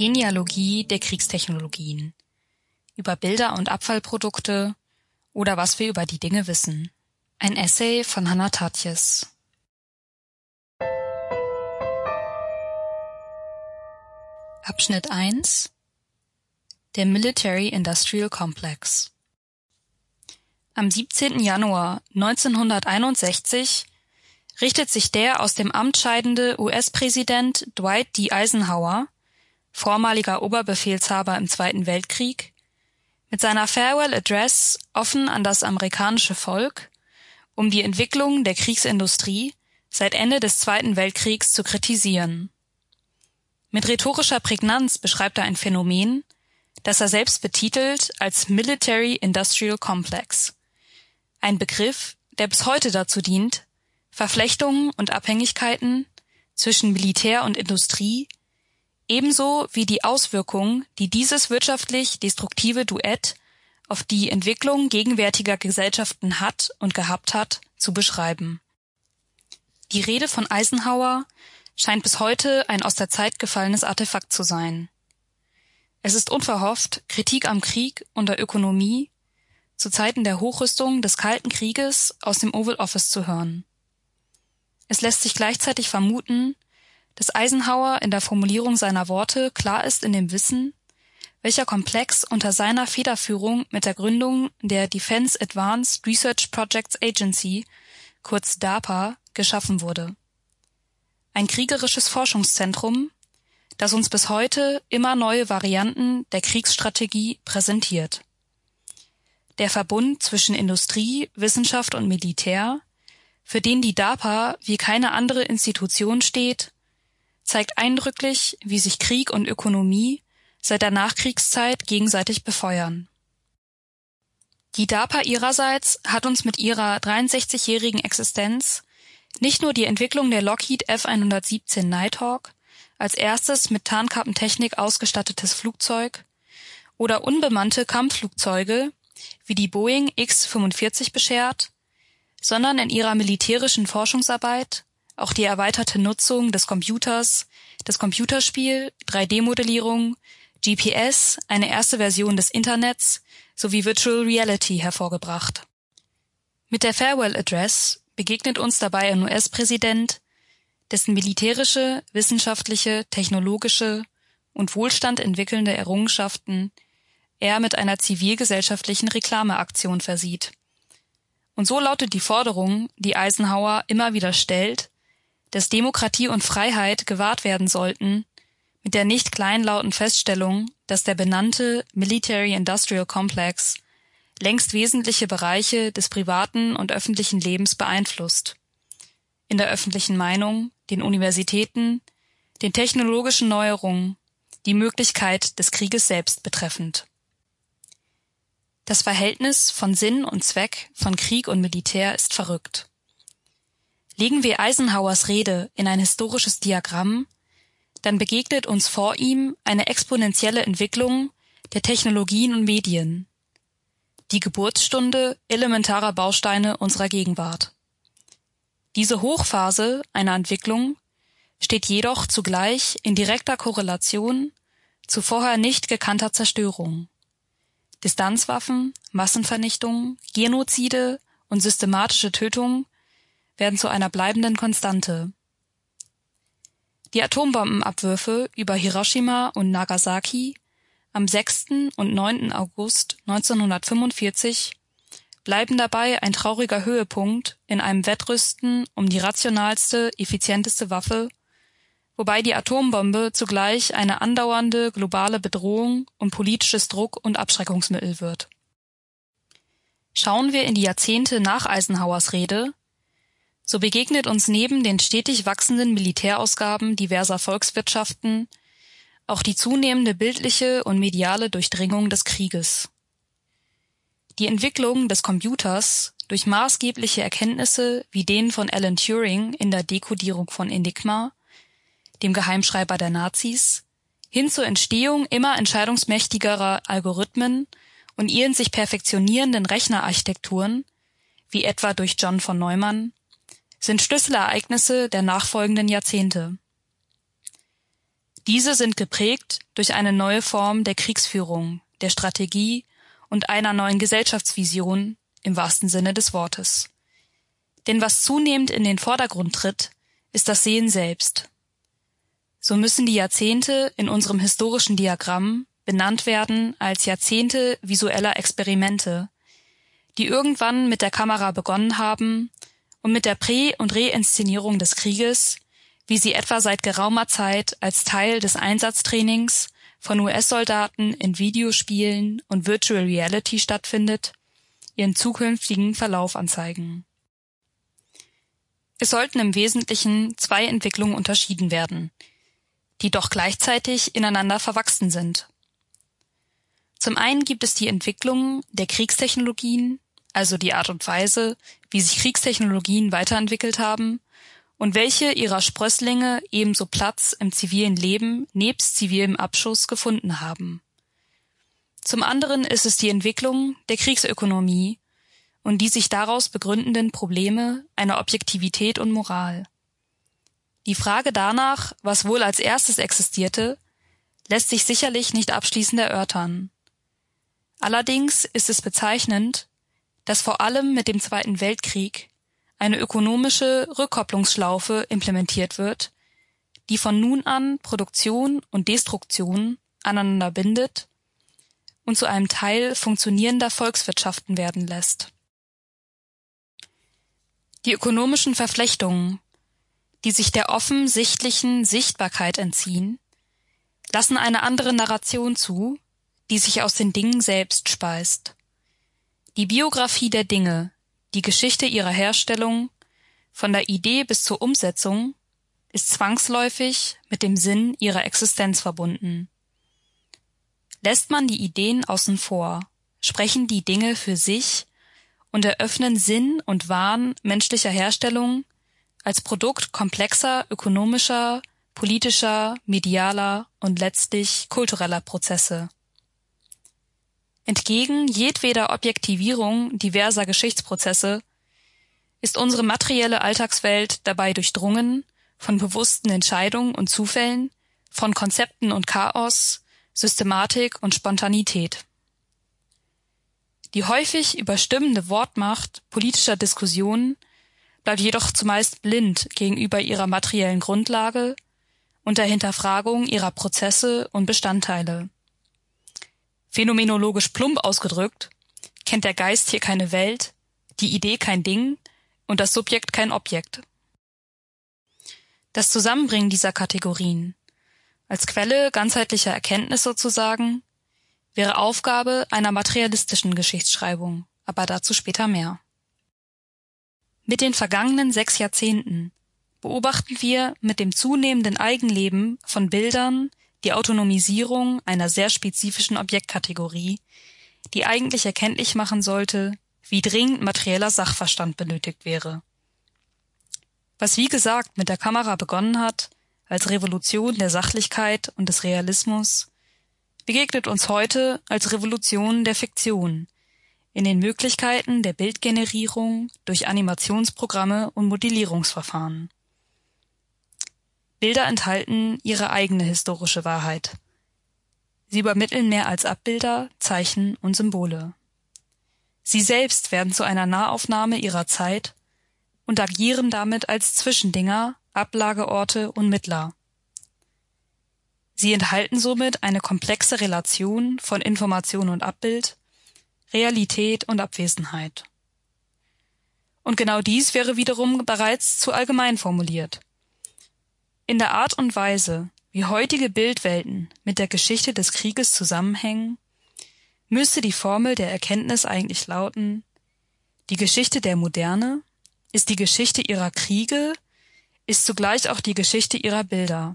Genealogie der Kriegstechnologien. Über Bilder und Abfallprodukte oder was wir über die Dinge wissen. Ein Essay von Hannah Tatjes. Abschnitt 1: Der Military-Industrial Complex. Am 17. Januar 1961 richtet sich der aus dem Amt scheidende US-Präsident Dwight D. Eisenhower, vormaliger Oberbefehlshaber im Zweiten Weltkrieg, mit seiner Farewell Address offen an das amerikanische Volk, um die Entwicklung der Kriegsindustrie seit Ende des Zweiten Weltkriegs zu kritisieren. Mit rhetorischer Prägnanz beschreibt er ein Phänomen, das er selbst betitelt als Military Industrial Complex, ein Begriff, der bis heute dazu dient, Verflechtungen und Abhängigkeiten zwischen Militär und Industrie ebenso wie die Auswirkungen, die dieses wirtschaftlich destruktive Duett auf die Entwicklung gegenwärtiger Gesellschaften hat und gehabt hat, zu beschreiben. Die Rede von Eisenhower scheint bis heute ein aus der Zeit gefallenes Artefakt zu sein. Es ist unverhofft Kritik am Krieg und der Ökonomie zu Zeiten der Hochrüstung des Kalten Krieges aus dem Oval Office zu hören. Es lässt sich gleichzeitig vermuten, dass Eisenhower in der Formulierung seiner Worte klar ist in dem Wissen, welcher Komplex unter seiner Federführung mit der Gründung der Defense Advanced Research Projects Agency, kurz DARPA, geschaffen wurde. Ein kriegerisches Forschungszentrum, das uns bis heute immer neue Varianten der Kriegsstrategie präsentiert. Der Verbund zwischen Industrie, Wissenschaft und Militär, für den die DARPA wie keine andere Institution steht, zeigt eindrücklich, wie sich Krieg und Ökonomie seit der Nachkriegszeit gegenseitig befeuern. Die DARPA ihrerseits hat uns mit ihrer 63-jährigen Existenz nicht nur die Entwicklung der Lockheed F-117 Nighthawk als erstes mit Tarnkappentechnik ausgestattetes Flugzeug oder unbemannte Kampfflugzeuge wie die Boeing X-45 beschert, sondern in ihrer militärischen Forschungsarbeit auch die erweiterte Nutzung des Computers, das Computerspiel, 3D-Modellierung, GPS, eine erste Version des Internets sowie Virtual Reality hervorgebracht. Mit der Farewell Address begegnet uns dabei ein US-Präsident, dessen militärische, wissenschaftliche, technologische und Wohlstand entwickelnde Errungenschaften er mit einer zivilgesellschaftlichen Reklameaktion versieht. Und so lautet die Forderung, die Eisenhower immer wieder stellt, dass Demokratie und Freiheit gewahrt werden sollten, mit der nicht kleinlauten Feststellung, dass der benannte Military Industrial Complex längst wesentliche Bereiche des privaten und öffentlichen Lebens beeinflusst. In der öffentlichen Meinung, den Universitäten, den technologischen Neuerungen, die Möglichkeit des Krieges selbst betreffend. Das Verhältnis von Sinn und Zweck von Krieg und Militär ist verrückt. Legen wir Eisenhowers Rede in ein historisches Diagramm, dann begegnet uns vor ihm eine exponentielle Entwicklung der Technologien und Medien, die Geburtsstunde elementarer Bausteine unserer Gegenwart. Diese Hochphase einer Entwicklung steht jedoch zugleich in direkter Korrelation zu vorher nicht gekannter Zerstörung. Distanzwaffen, Massenvernichtung, Genozide und systematische Tötung werden zu einer bleibenden Konstante. Die Atombombenabwürfe über Hiroshima und Nagasaki am 6. und 9. August 1945 bleiben dabei ein trauriger Höhepunkt in einem Wettrüsten um die rationalste, effizienteste Waffe, wobei die Atombombe zugleich eine andauernde globale Bedrohung und politisches Druck- und Abschreckungsmittel wird. Schauen wir in die Jahrzehnte nach Eisenhowers Rede, so begegnet uns neben den stetig wachsenden Militärausgaben diverser Volkswirtschaften auch die zunehmende bildliche und mediale Durchdringung des Krieges. Die Entwicklung des Computers durch maßgebliche Erkenntnisse wie den von Alan Turing in der Dekodierung von Enigma, dem Geheimschreiber der Nazis, hin zur Entstehung immer entscheidungsmächtigerer Algorithmen und ihren sich perfektionierenden Rechnerarchitekturen, wie etwa durch John von Neumann, sind Schlüsselereignisse der nachfolgenden Jahrzehnte. Diese sind geprägt durch eine neue Form der Kriegsführung, der Strategie und einer neuen Gesellschaftsvision im wahrsten Sinne des Wortes. Denn was zunehmend in den Vordergrund tritt, ist das Sehen selbst. So müssen die Jahrzehnte in unserem historischen Diagramm benannt werden als Jahrzehnte visueller Experimente, die irgendwann mit der Kamera begonnen haben und mit der Prä- und Reinszenierung des Krieges, wie sie etwa seit geraumer Zeit als Teil des Einsatztrainings von US-Soldaten in Videospielen und Virtual Reality stattfindet, ihren zukünftigen Verlauf anzeigen. Es sollten im Wesentlichen zwei Entwicklungen unterschieden werden, die doch gleichzeitig ineinander verwachsen sind. Zum einen gibt es die Entwicklung der Kriegstechnologien, also die Art und Weise, wie sich Kriegstechnologien weiterentwickelt haben und welche ihrer Sprösslinge ebenso Platz im zivilen Leben nebst zivilem Abschuss gefunden haben. Zum anderen ist es die Entwicklung der Kriegsökonomie und die sich daraus begründenden Probleme einer Objektivität und Moral. Die Frage danach, was wohl als erstes existierte, lässt sich sicherlich nicht abschließend erörtern. Allerdings ist es bezeichnend, dass vor allem mit dem Zweiten Weltkrieg eine ökonomische Rückkopplungsschlaufe implementiert wird, die von nun an Produktion und Destruktion aneinander bindet und zu einem Teil funktionierender Volkswirtschaften werden lässt. Die ökonomischen Verflechtungen, die sich der offensichtlichen Sichtbarkeit entziehen, lassen eine andere Narration zu, die sich aus den Dingen selbst speist. Die Biografie der Dinge, die Geschichte ihrer Herstellung, von der Idee bis zur Umsetzung, ist zwangsläufig mit dem Sinn ihrer Existenz verbunden. Lässt man die Ideen außen vor, sprechen die Dinge für sich und eröffnen Sinn und Wahn menschlicher Herstellung als Produkt komplexer ökonomischer, politischer, medialer und letztlich kultureller Prozesse. Entgegen jedweder Objektivierung diverser Geschichtsprozesse ist unsere materielle Alltagswelt dabei durchdrungen von bewussten Entscheidungen und Zufällen, von Konzepten und Chaos, Systematik und Spontanität. Die häufig überstimmende Wortmacht politischer Diskussionen bleibt jedoch zumeist blind gegenüber ihrer materiellen Grundlage und der Hinterfragung ihrer Prozesse und Bestandteile. Phänomenologisch plump ausgedrückt, kennt der Geist hier keine Welt, die Idee kein Ding und das Subjekt kein Objekt. Das Zusammenbringen dieser Kategorien, als Quelle ganzheitlicher Erkenntnis sozusagen, wäre Aufgabe einer materialistischen Geschichtsschreibung, aber dazu später mehr. Mit den vergangenen 6 Jahrzehnten beobachten wir mit dem zunehmenden Eigenleben von Bildern die Autonomisierung einer sehr spezifischen Objektkategorie, die eigentlich erkenntlich machen sollte, wie dringend materieller Sachverstand benötigt wäre. Was wie gesagt mit der Kamera begonnen hat, als Revolution der Sachlichkeit und des Realismus, begegnet uns heute als Revolution der Fiktion, in den Möglichkeiten der Bildgenerierung durch Animationsprogramme und Modellierungsverfahren. Bilder enthalten ihre eigene historische Wahrheit. Sie übermitteln mehr als Abbilder, Zeichen und Symbole. Sie selbst werden zu einer Nahaufnahme ihrer Zeit und agieren damit als Zwischendinger, Ablageorte und Mittler. Sie enthalten somit eine komplexe Relation von Information und Abbild, Realität und Abwesenheit. Und genau dies wäre wiederum bereits zu allgemein formuliert. In der Art und Weise, wie heutige Bildwelten mit der Geschichte des Krieges zusammenhängen, müsste die Formel der Erkenntnis eigentlich lauten: Die Geschichte der Moderne ist die Geschichte ihrer Kriege, ist zugleich auch die Geschichte ihrer Bilder.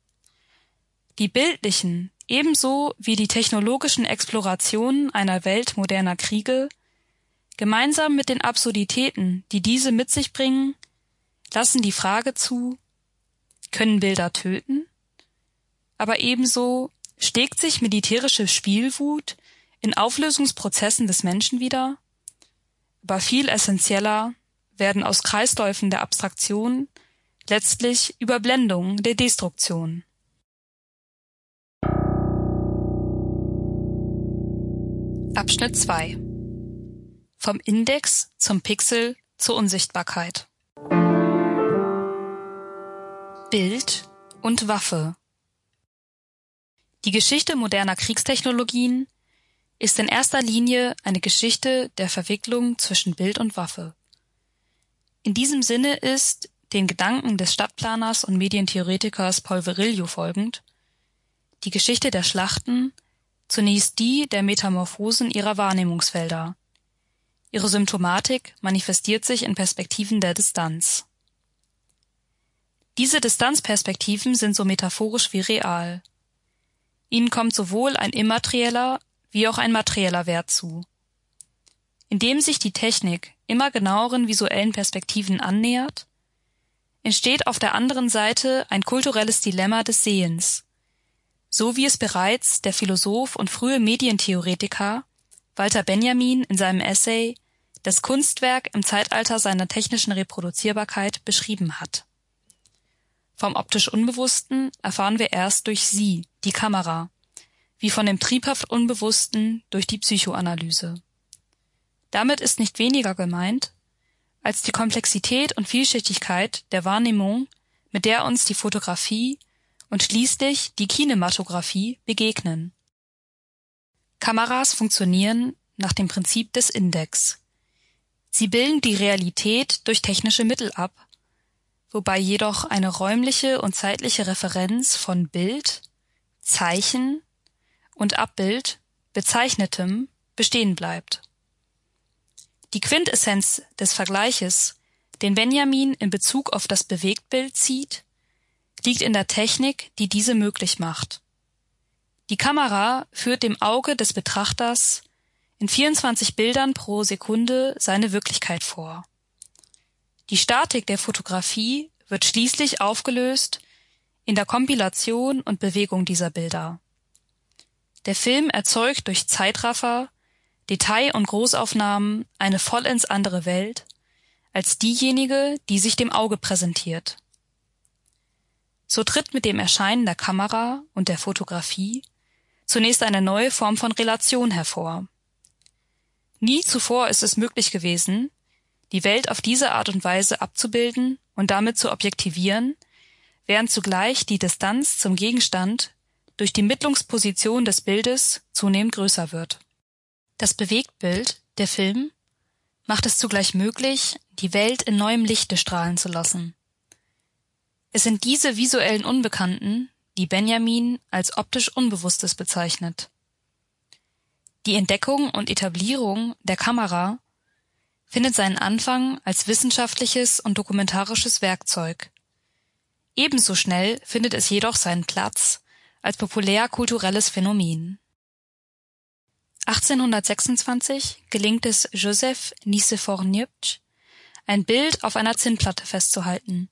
Die bildlichen, ebenso wie die technologischen Explorationen einer Welt moderner Kriege, gemeinsam mit den Absurditäten, die diese mit sich bringen, lassen die Frage zu: Können Bilder töten? Aber ebenso schlägt sich militärische Spielwut in Auflösungsprozessen des Menschen wider? Aber viel essentieller werden aus Kreisläufen der Abstraktion letztlich Überblendungen der Destruktion. Abschnitt 2. Vom Index zum Pixel zur Unsichtbarkeit. Bild und Waffe. Die Geschichte moderner Kriegstechnologien ist in erster Linie eine Geschichte der Verwicklung zwischen Bild und Waffe. In diesem Sinne ist, den Gedanken des Stadtplaners und Medientheoretikers Paul Virilio folgend, die Geschichte der Schlachten zunächst die der Metamorphosen ihrer Wahrnehmungsfelder. Ihre Symptomatik manifestiert sich in Perspektiven der Distanz. Diese Distanzperspektiven sind so metaphorisch wie real. Ihnen kommt sowohl ein immaterieller wie auch ein materieller Wert zu. Indem sich die Technik immer genaueren visuellen Perspektiven annähert, entsteht auf der anderen Seite ein kulturelles Dilemma des Sehens, so wie es bereits der Philosoph und frühe Medientheoretiker Walter Benjamin in seinem Essay »Das Kunstwerk im Zeitalter seiner technischen Reproduzierbarkeit« beschrieben hat. Vom optisch Unbewussten erfahren wir erst durch sie, die Kamera, wie von dem triebhaft Unbewussten durch die Psychoanalyse. Damit ist nicht weniger gemeint, als die Komplexität und Vielschichtigkeit der Wahrnehmung, mit der uns die Fotografie und schließlich die Kinematographie begegnen. Kameras funktionieren nach dem Prinzip des Index. Sie bilden die Realität durch technische Mittel ab, wobei jedoch eine räumliche und zeitliche Referenz von Bild, Zeichen und Abbild, Bezeichnetem, bestehen bleibt. Die Quintessenz des Vergleiches, den Benjamin in Bezug auf das Bewegtbild zieht, liegt in der Technik, die diese möglich macht. Die Kamera führt dem Auge des Betrachters in 24 Bildern pro Sekunde seine Wirklichkeit vor. Die Statik der Fotografie wird schließlich aufgelöst in der Kompilation und Bewegung dieser Bilder. Der Film erzeugt durch Zeitraffer, Detail- und Großaufnahmen eine vollends andere Welt als diejenige, die sich dem Auge präsentiert. So tritt mit dem Erscheinen der Kamera und der Fotografie zunächst eine neue Form von Relation hervor. Nie zuvor ist es möglich gewesen, die Welt auf diese Art und Weise abzubilden und damit zu objektivieren, während zugleich die Distanz zum Gegenstand durch die Mittlungsposition des Bildes zunehmend größer wird. Das Bewegtbild, der Film, macht es zugleich möglich, die Welt in neuem Lichte strahlen zu lassen. Es sind diese visuellen Unbekannten, die Benjamin als optisch Unbewusstes bezeichnet. Die Entdeckung und Etablierung der Kamera findet seinen Anfang als wissenschaftliches und dokumentarisches Werkzeug. Ebenso schnell findet es jedoch seinen Platz als populärkulturelles Phänomen. 1826 gelingt es Joseph Nicephore Niepce, ein Bild auf einer Zinnplatte festzuhalten.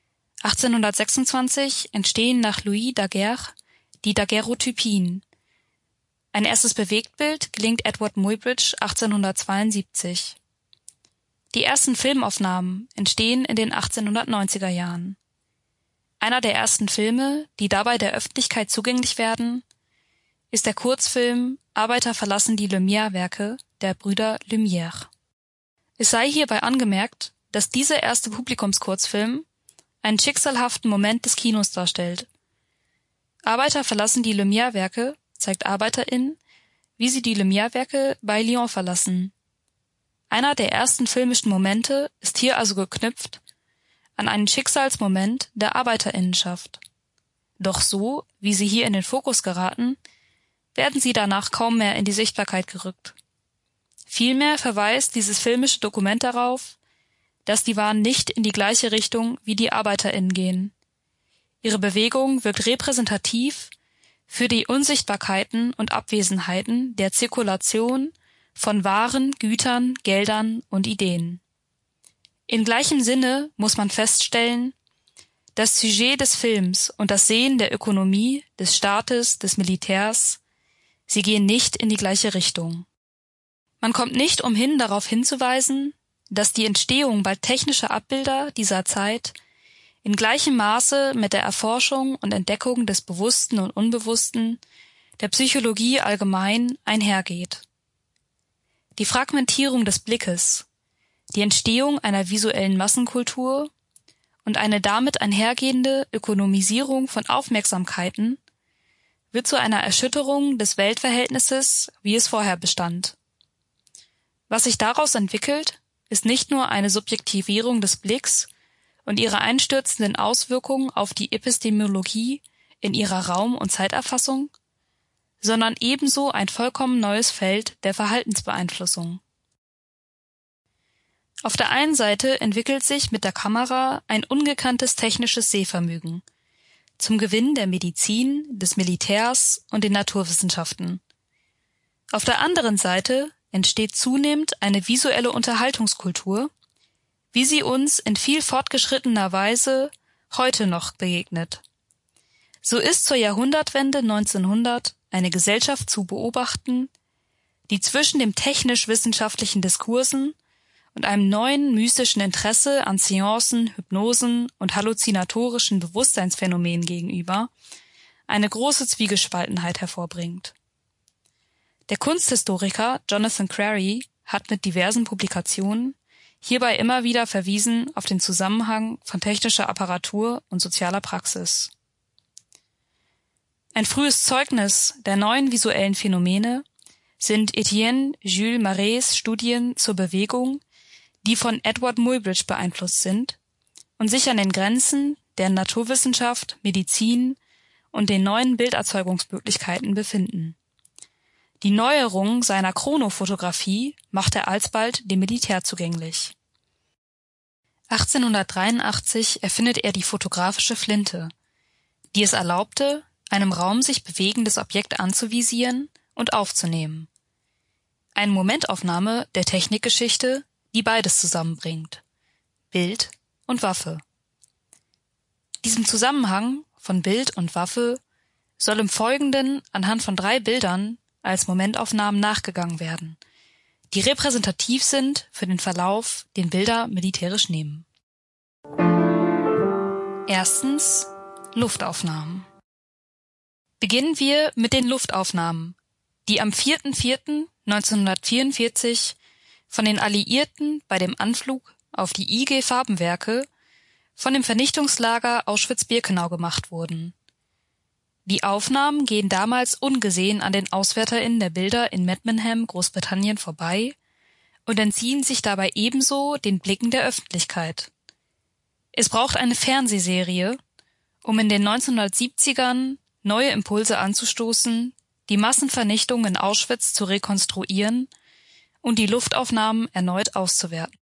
1826 entstehen nach Louis Daguerre die Daguerreotypien. Ein erstes Bewegtbild gelingt Edward Muybridge 1872. Die ersten Filmaufnahmen entstehen in den 1890er Jahren. Einer der ersten Filme, die dabei der Öffentlichkeit zugänglich werden, ist der Kurzfilm Arbeiter verlassen die Lumière-Werke der Brüder Lumière. Es sei hierbei angemerkt, dass dieser erste Publikumskurzfilm einen schicksalhaften Moment des Kinos darstellt. Arbeiter verlassen die Lumière-Werke zeigt ArbeiterInnen, wie sie die Lumière-Werke bei Lyon verlassen. Einer der ersten filmischen Momente ist hier also geknüpft an einen Schicksalsmoment der ArbeiterInnenschaft. Doch so, wie sie hier in den Fokus geraten, werden sie danach kaum mehr in die Sichtbarkeit gerückt. Vielmehr verweist dieses filmische Dokument darauf, dass die Waren nicht in die gleiche Richtung wie die ArbeiterInnen gehen. Ihre Bewegung wirkt repräsentativ für die Unsichtbarkeiten und Abwesenheiten der Zirkulation von Waren, Gütern, Geldern und Ideen. In gleichem Sinne muss man feststellen, das Sujet des Films und das Sehen der Ökonomie, des Staates, des Militärs, sie gehen nicht in die gleiche Richtung. Man kommt nicht umhin, darauf hinzuweisen, dass die Entstehung bald technischer Abbilder dieser Zeit in gleichem Maße mit der Erforschung und Entdeckung des Bewussten und Unbewussten, der Psychologie allgemein einhergeht. die Fragmentierung des Blickes, die Entstehung einer visuellen Massenkultur und eine damit einhergehende Ökonomisierung von Aufmerksamkeiten wird zu einer Erschütterung des Weltverhältnisses, wie es vorher bestand. Was sich daraus entwickelt, ist nicht nur eine Subjektivierung des Blicks und ihre einstürzenden Auswirkungen auf die Epistemologie in ihrer Raum- und Zeiterfassung, sondern ebenso ein vollkommen neues Feld der Verhaltensbeeinflussung. Auf der einen Seite entwickelt sich mit der Kamera ein ungekanntes technisches Sehvermögen zum Gewinn der Medizin, des Militärs und den Naturwissenschaften. Auf der anderen Seite entsteht zunehmend eine visuelle Unterhaltungskultur, wie sie uns in viel fortgeschrittener Weise heute noch begegnet. So ist zur Jahrhundertwende 1900 eine Gesellschaft zu beobachten, die zwischen dem technisch-wissenschaftlichen Diskursen und einem neuen mystischen Interesse an Seancen, Hypnosen und halluzinatorischen Bewusstseinsphänomenen gegenüber eine große Zwiegespaltenheit hervorbringt. Der Kunsthistoriker Jonathan Crary hat mit diversen Publikationen hierbei immer wieder verwiesen auf den Zusammenhang von technischer Apparatur und sozialer Praxis. Ein frühes Zeugnis der neuen visuellen Phänomene sind Etienne Jules Marets Studien zur Bewegung, die von Edward Muybridge beeinflusst sind und sich an den Grenzen der Naturwissenschaft, Medizin und den neuen Bilderzeugungsmöglichkeiten befinden. Die Neuerung seiner Chronofotografie macht er alsbald dem Militär zugänglich. 1883 erfindet er die fotografische Flinte, die es erlaubte, einem Raum sich bewegendes Objekt anzuvisieren und aufzunehmen. Eine Momentaufnahme der Technikgeschichte, die beides zusammenbringt: Bild und Waffe. Diesem Zusammenhang von Bild und Waffe soll im Folgenden anhand von 3 Bildern als Momentaufnahmen nachgegangen werden, die repräsentativ sind für den Verlauf, den Bilder militärisch nehmen. Erstens Luftaufnahmen. Beginnen wir mit den Luftaufnahmen, die am 4.4.1944 von den Alliierten bei dem Anflug auf die IG-Farbenwerke von dem Vernichtungslager Auschwitz-Birkenau gemacht wurden. Die Aufnahmen gehen damals ungesehen an den AuswärterInnen der Bilder in Medmenham, Großbritannien, vorbei und entziehen sich dabei ebenso den Blicken der Öffentlichkeit. Es braucht eine Fernsehserie, um in den 1970ern neue Impulse anzustoßen, die Massenvernichtung in Auschwitz zu rekonstruieren und die Luftaufnahmen erneut auszuwerten.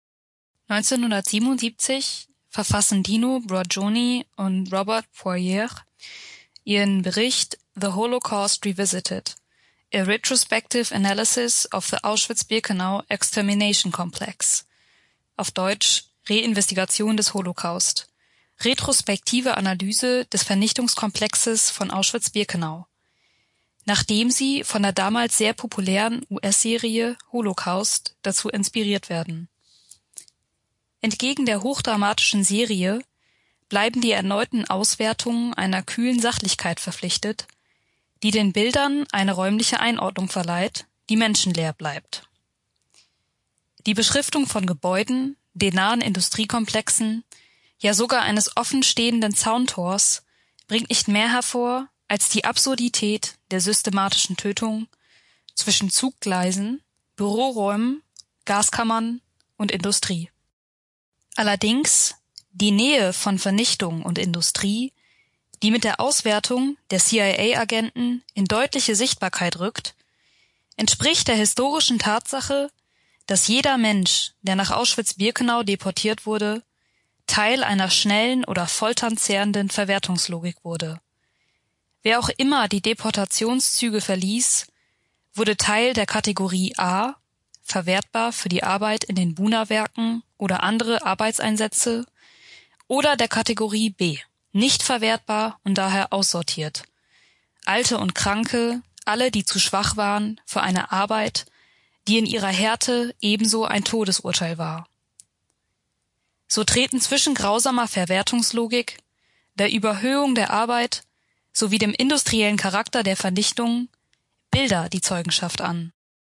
1977 verfassen Dino Brogioni und Robert Poirier ihren Bericht The Holocaust Revisited, a Retrospective Analysis of the Auschwitz-Birkenau Extermination Complex, auf Deutsch Reinvestigation des Holocaust, retrospektive Analyse des Vernichtungskomplexes von Auschwitz-Birkenau, nachdem sie von der damals sehr populären US-Serie Holocaust dazu inspiriert werden. Entgegen der hochdramatischen Serie bleiben die erneuten Auswertungen einer kühlen Sachlichkeit verpflichtet, die den Bildern eine räumliche Einordnung verleiht, die menschenleer bleibt. Die Beschriftung von Gebäuden, den nahen Industriekomplexen, ja sogar eines offenstehenden Zauntors bringt nicht mehr hervor als die Absurdität der systematischen Tötung zwischen Zuggleisen, Büroräumen, Gaskammern und Industrie. Allerdings die Nähe von Vernichtung und Industrie, die mit der Auswertung der CIA-Agenten in deutliche Sichtbarkeit rückt, entspricht der historischen Tatsache, dass jeder Mensch, der nach Auschwitz-Birkenau deportiert wurde, Teil einer schnellen oder folternzehrenden Verwertungslogik wurde. Wer auch immer die Deportationszüge verließ, wurde Teil der Kategorie A, verwertbar für die Arbeit in den Buna-Werken oder andere Arbeitseinsätze, oder der Kategorie B, nicht verwertbar und daher aussortiert. Alte und Kranke, alle, die zu schwach waren für eine Arbeit, die in ihrer Härte ebenso ein Todesurteil war. So treten zwischen grausamer Verwertungslogik, der Überhöhung der Arbeit sowie dem industriellen Charakter der Vernichtung Bilder die Zeugenschaft an.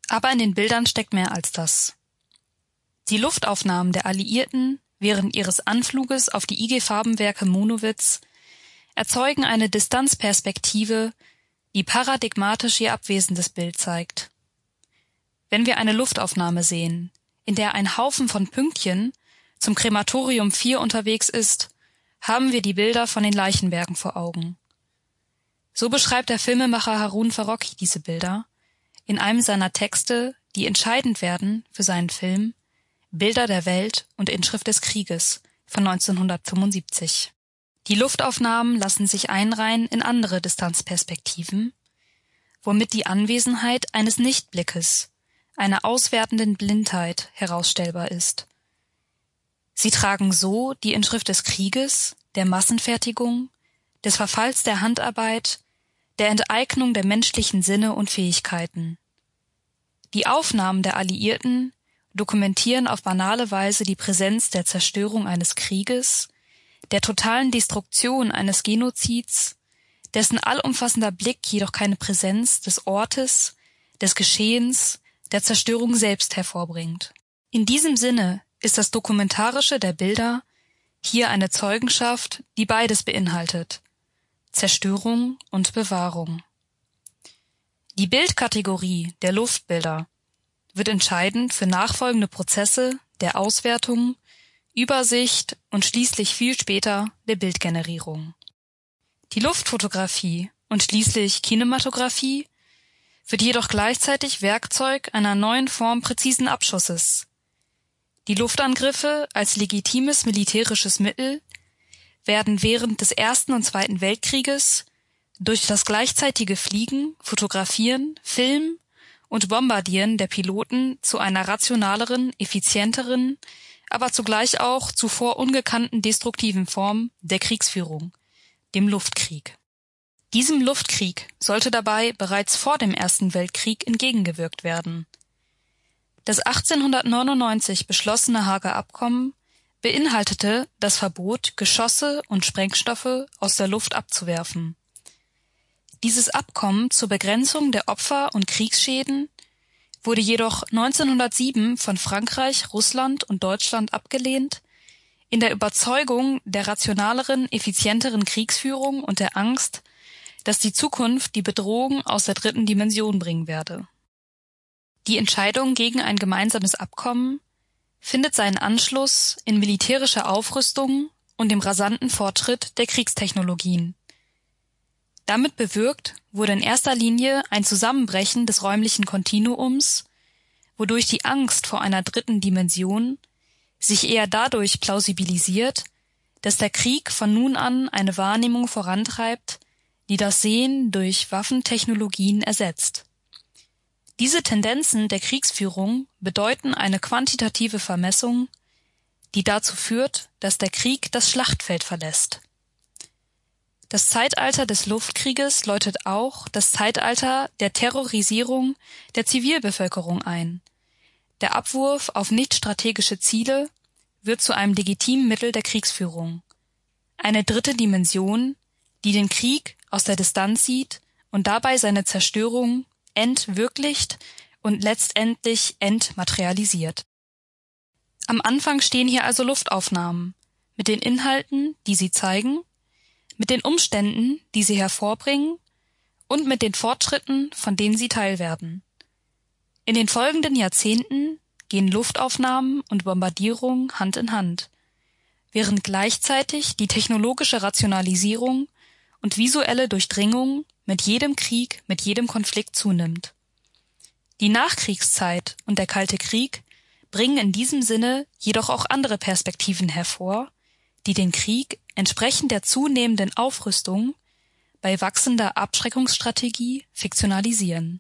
Aber in den Bildern steckt mehr als das. Die Luftaufnahmen der Alliierten während ihres Anfluges auf die IG-Farbenwerke Monowitz erzeugen eine Distanzperspektive, die paradigmatisch ihr abwesendes Bild zeigt. Wenn wir eine Luftaufnahme sehen, in der ein Haufen von Pünktchen zum Krematorium 4 unterwegs ist, haben wir die Bilder von den Leichenbergen vor Augen. So beschreibt der Filmemacher Harun Farocki diese Bilder in einem seiner Texte, die entscheidend werden für seinen Film Bilder der Welt und Inschrift des Krieges von 1975. Die Luftaufnahmen lassen sich einreihen in andere Distanzperspektiven, womit die Anwesenheit eines Nichtblickes, einer auswertenden Blindheit herausstellbar ist. Sie tragen so die Inschrift des Krieges, der Massenfertigung, des Verfalls der Handarbeit, der Enteignung der menschlichen Sinne und Fähigkeiten. Die Aufnahmen der Alliierten dokumentieren auf banale Weise die Präsenz der Zerstörung eines Krieges, der totalen Destruktion eines Genozids, dessen allumfassender Blick jedoch keine Präsenz des Ortes, des Geschehens, der Zerstörung selbst hervorbringt. In diesem Sinne ist das Dokumentarische der Bilder hier eine Zeugenschaft, die beides beinhaltet: Zerstörung und Bewahrung. Die Bildkategorie der Luftbilder wird entscheidend für nachfolgende Prozesse der Auswertung, Übersicht und schließlich viel später der Bildgenerierung. Die Luftfotografie und schließlich Kinematographie wird jedoch gleichzeitig Werkzeug einer neuen Form präzisen Abschusses. Die Luftangriffe als legitimes militärisches Mittel werden während des Ersten und Zweiten Weltkrieges durch das gleichzeitige Fliegen, Fotografieren, Filmen und Bombardieren der Piloten zu einer rationaleren, effizienteren, aber zugleich auch zuvor ungekannten destruktiven Form der Kriegsführung, dem Luftkrieg. Diesem Luftkrieg sollte dabei bereits vor dem Ersten Weltkrieg entgegengewirkt werden. Das 1899 beschlossene Haager Abkommen beinhaltete das Verbot, Geschosse und Sprengstoffe aus der Luft abzuwerfen. Dieses Abkommen zur Begrenzung der Opfer und Kriegsschäden wurde jedoch 1907 von Frankreich, Russland und Deutschland abgelehnt, in der Überzeugung der rationaleren, effizienteren Kriegsführung und der Angst, dass die Zukunft die Bedrohung aus der dritten Dimension bringen werde. Die Entscheidung gegen ein gemeinsames Abkommen findet seinen Anschluss in militärischer Aufrüstung und dem rasanten Fortschritt der Kriegstechnologien. Damit bewirkt wurde in erster Linie ein Zusammenbrechen des räumlichen Kontinuums, wodurch die Angst vor einer dritten Dimension sich eher dadurch plausibilisiert, dass der Krieg von nun an eine Wahrnehmung vorantreibt, die das Sehen durch Waffentechnologien ersetzt. Diese Tendenzen der Kriegsführung bedeuten eine quantitative Vermessung, die dazu führt, dass der Krieg das Schlachtfeld verlässt. Das Zeitalter des Luftkrieges läutet auch das Zeitalter der Terrorisierung der Zivilbevölkerung ein. Der Abwurf auf nicht-strategische Ziele wird zu einem legitimen Mittel der Kriegsführung. Eine dritte Dimension, die den Krieg aus der Distanz sieht und dabei seine Zerstörung entwirklicht und letztendlich entmaterialisiert. Am Anfang stehen hier also Luftaufnahmen mit den Inhalten, die sie zeigen, mit den Umständen, die sie hervorbringen und mit den Fortschritten, von denen sie Teil werden. In den folgenden Jahrzehnten gehen Luftaufnahmen und Bombardierung Hand in Hand, während gleichzeitig die technologische Rationalisierung und visuelle Durchdringung mit jedem Krieg, mit jedem Konflikt zunimmt. Die Nachkriegszeit und der Kalte Krieg bringen in diesem Sinne jedoch auch andere Perspektiven hervor, die den Krieg entsprechend der zunehmenden Aufrüstung bei wachsender Abschreckungsstrategie fiktionalisieren.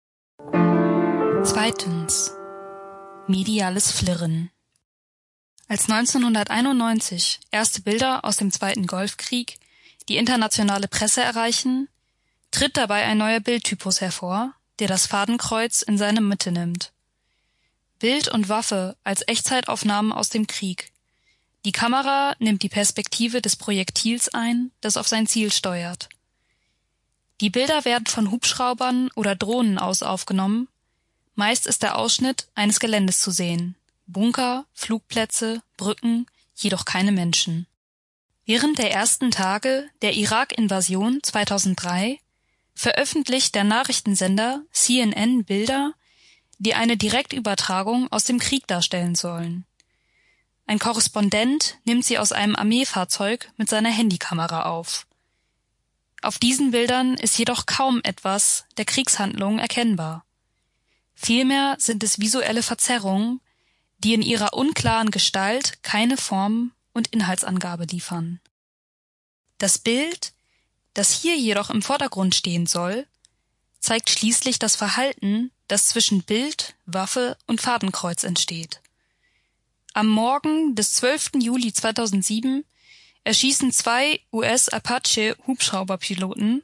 Zweitens. Mediales Flirren. Als 1991 erste Bilder aus dem Zweiten Golfkrieg die internationale Presse erreichen, tritt dabei ein neuer Bildtypus hervor, der das Fadenkreuz in seine Mitte nimmt. Bild und Waffe als Echtzeitaufnahmen aus dem Krieg. Die Kamera nimmt die Perspektive des Projektils ein, das auf sein Ziel steuert. Die Bilder werden von Hubschraubern oder Drohnen aus aufgenommen, Meist ist der Ausschnitt eines Geländes zu sehen. Bunker, Flugplätze, Brücken, jedoch keine Menschen. Während der ersten Tage der Irak-Invasion 2003 veröffentlicht der Nachrichtensender CNN Bilder, die eine Direktübertragung aus dem Krieg darstellen sollen. Ein Korrespondent nimmt sie aus einem Armeefahrzeug mit seiner Handykamera auf. Auf diesen Bildern ist jedoch kaum etwas der Kriegshandlungen erkennbar. Vielmehr sind es visuelle Verzerrungen, die in ihrer unklaren Gestalt keine Form und Inhaltsangabe liefern. Das Bild, das hier jedoch im Vordergrund stehen soll, zeigt schließlich das Verhalten, das zwischen Bild, Waffe und Fadenkreuz entsteht. Am Morgen des 12. Juli 2007 erschießen 2 US-Apache-Hubschrauberpiloten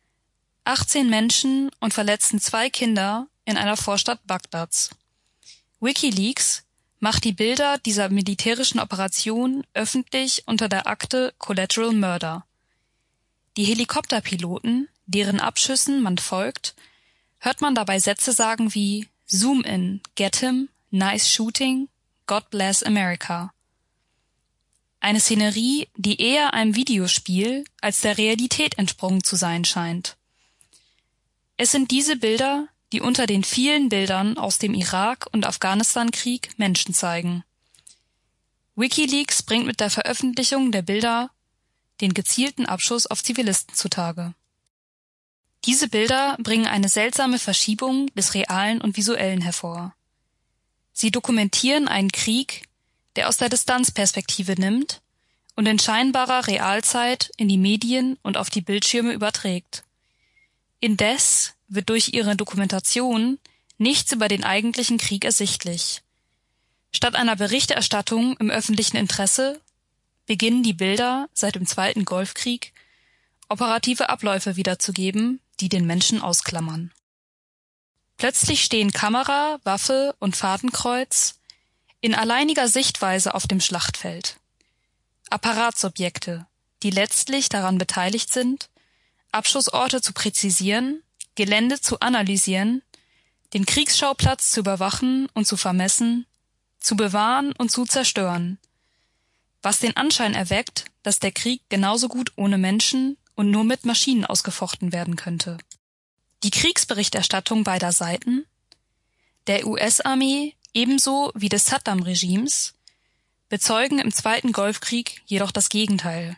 18 Menschen und verletzen 2 Kinder in einer Vorstadt Bagdads. WikiLeaks macht die Bilder dieser militärischen Operation öffentlich unter der Akte Collateral Murder. Die Helikopterpiloten, deren Abschüssen man folgt, hört man dabei Sätze sagen wie "Zoom in, get him, nice shooting, God bless America". Eine Szenerie, die eher einem Videospiel als der Realität entsprungen zu sein scheint. Es sind diese Bilder, die unter den vielen Bildern aus dem Irak- und Afghanistan-Krieg Menschen zeigen. WikiLeaks bringt mit der Veröffentlichung der Bilder den gezielten Abschuss auf Zivilisten zutage. Diese Bilder bringen eine seltsame Verschiebung des Realen und Visuellen hervor. Sie dokumentieren einen Krieg, der aus der Distanzperspektive nimmt und in scheinbarer Realzeit in die Medien und auf die Bildschirme überträgt. Indes wird durch ihre Dokumentation nichts über den eigentlichen Krieg ersichtlich. Statt einer Berichterstattung im öffentlichen Interesse beginnen die Bilder seit dem Zweiten Golfkrieg operative Abläufe wiederzugeben, die den Menschen ausklammern. Plötzlich stehen Kamera, Waffe und Fadenkreuz in alleiniger Sichtweise auf dem Schlachtfeld. Apparatsobjekte, die letztlich daran beteiligt sind, Abschussorte zu präzisieren, Gelände zu analysieren, den Kriegsschauplatz zu überwachen und zu vermessen, zu bewahren und zu zerstören, was den Anschein erweckt, dass der Krieg genauso gut ohne Menschen und nur mit Maschinen ausgefochten werden könnte. Die Kriegsberichterstattung beider Seiten, der US-Armee ebenso wie des Saddam-Regimes, bezeugen im Zweiten Golfkrieg jedoch das Gegenteil.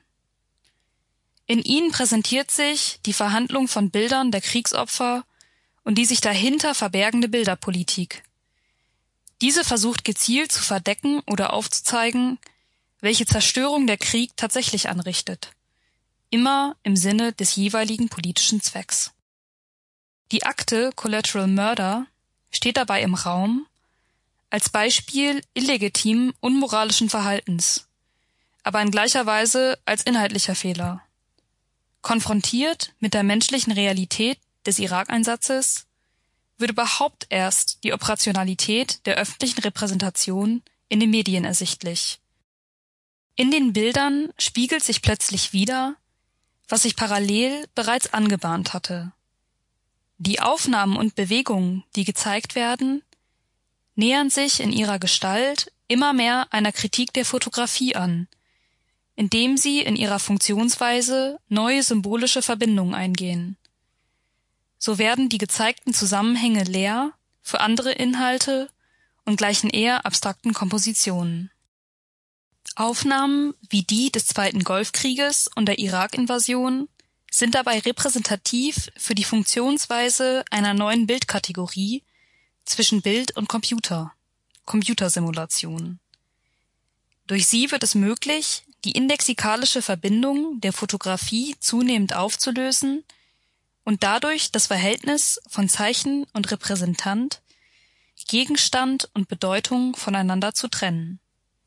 In ihnen präsentiert sich die Verhandlung von Bildern der Kriegsopfer und die sich dahinter verbergende Bilderpolitik. Diese versucht gezielt zu verdecken oder aufzuzeigen, welche Zerstörung der Krieg tatsächlich anrichtet. Immer im Sinne des jeweiligen politischen Zwecks. Die Akte Collateral Murder steht dabei im Raum als Beispiel illegitimen, unmoralischen Verhaltens, aber in gleicher Weise als inhaltlicher Fehler. Konfrontiert mit der menschlichen Realität des Irak-Einsatzes wird überhaupt erst die Operationalität der öffentlichen Repräsentation in den Medien ersichtlich. In den Bildern spiegelt sich plötzlich wider, was sich parallel bereits angebahnt hatte. Die Aufnahmen und Bewegungen, die gezeigt werden, nähern sich in ihrer Gestalt immer mehr einer Kritik der Fotografie an, indem sie in ihrer Funktionsweise neue symbolische Verbindungen eingehen. So werden die gezeigten Zusammenhänge leer für andere Inhalte und gleichen eher abstrakten Kompositionen. Aufnahmen wie die des Zweiten Golfkrieges und der Irak-Invasion sind dabei repräsentativ für die Funktionsweise einer neuen Bildkategorie zwischen Bild und Computer, Computersimulation. Durch sie wird es möglich, die indexikalische Verbindung der Fotografie zunehmend aufzulösen und dadurch das Verhältnis von Zeichen und Repräsentant, Gegenstand und Bedeutung voneinander zu trennen.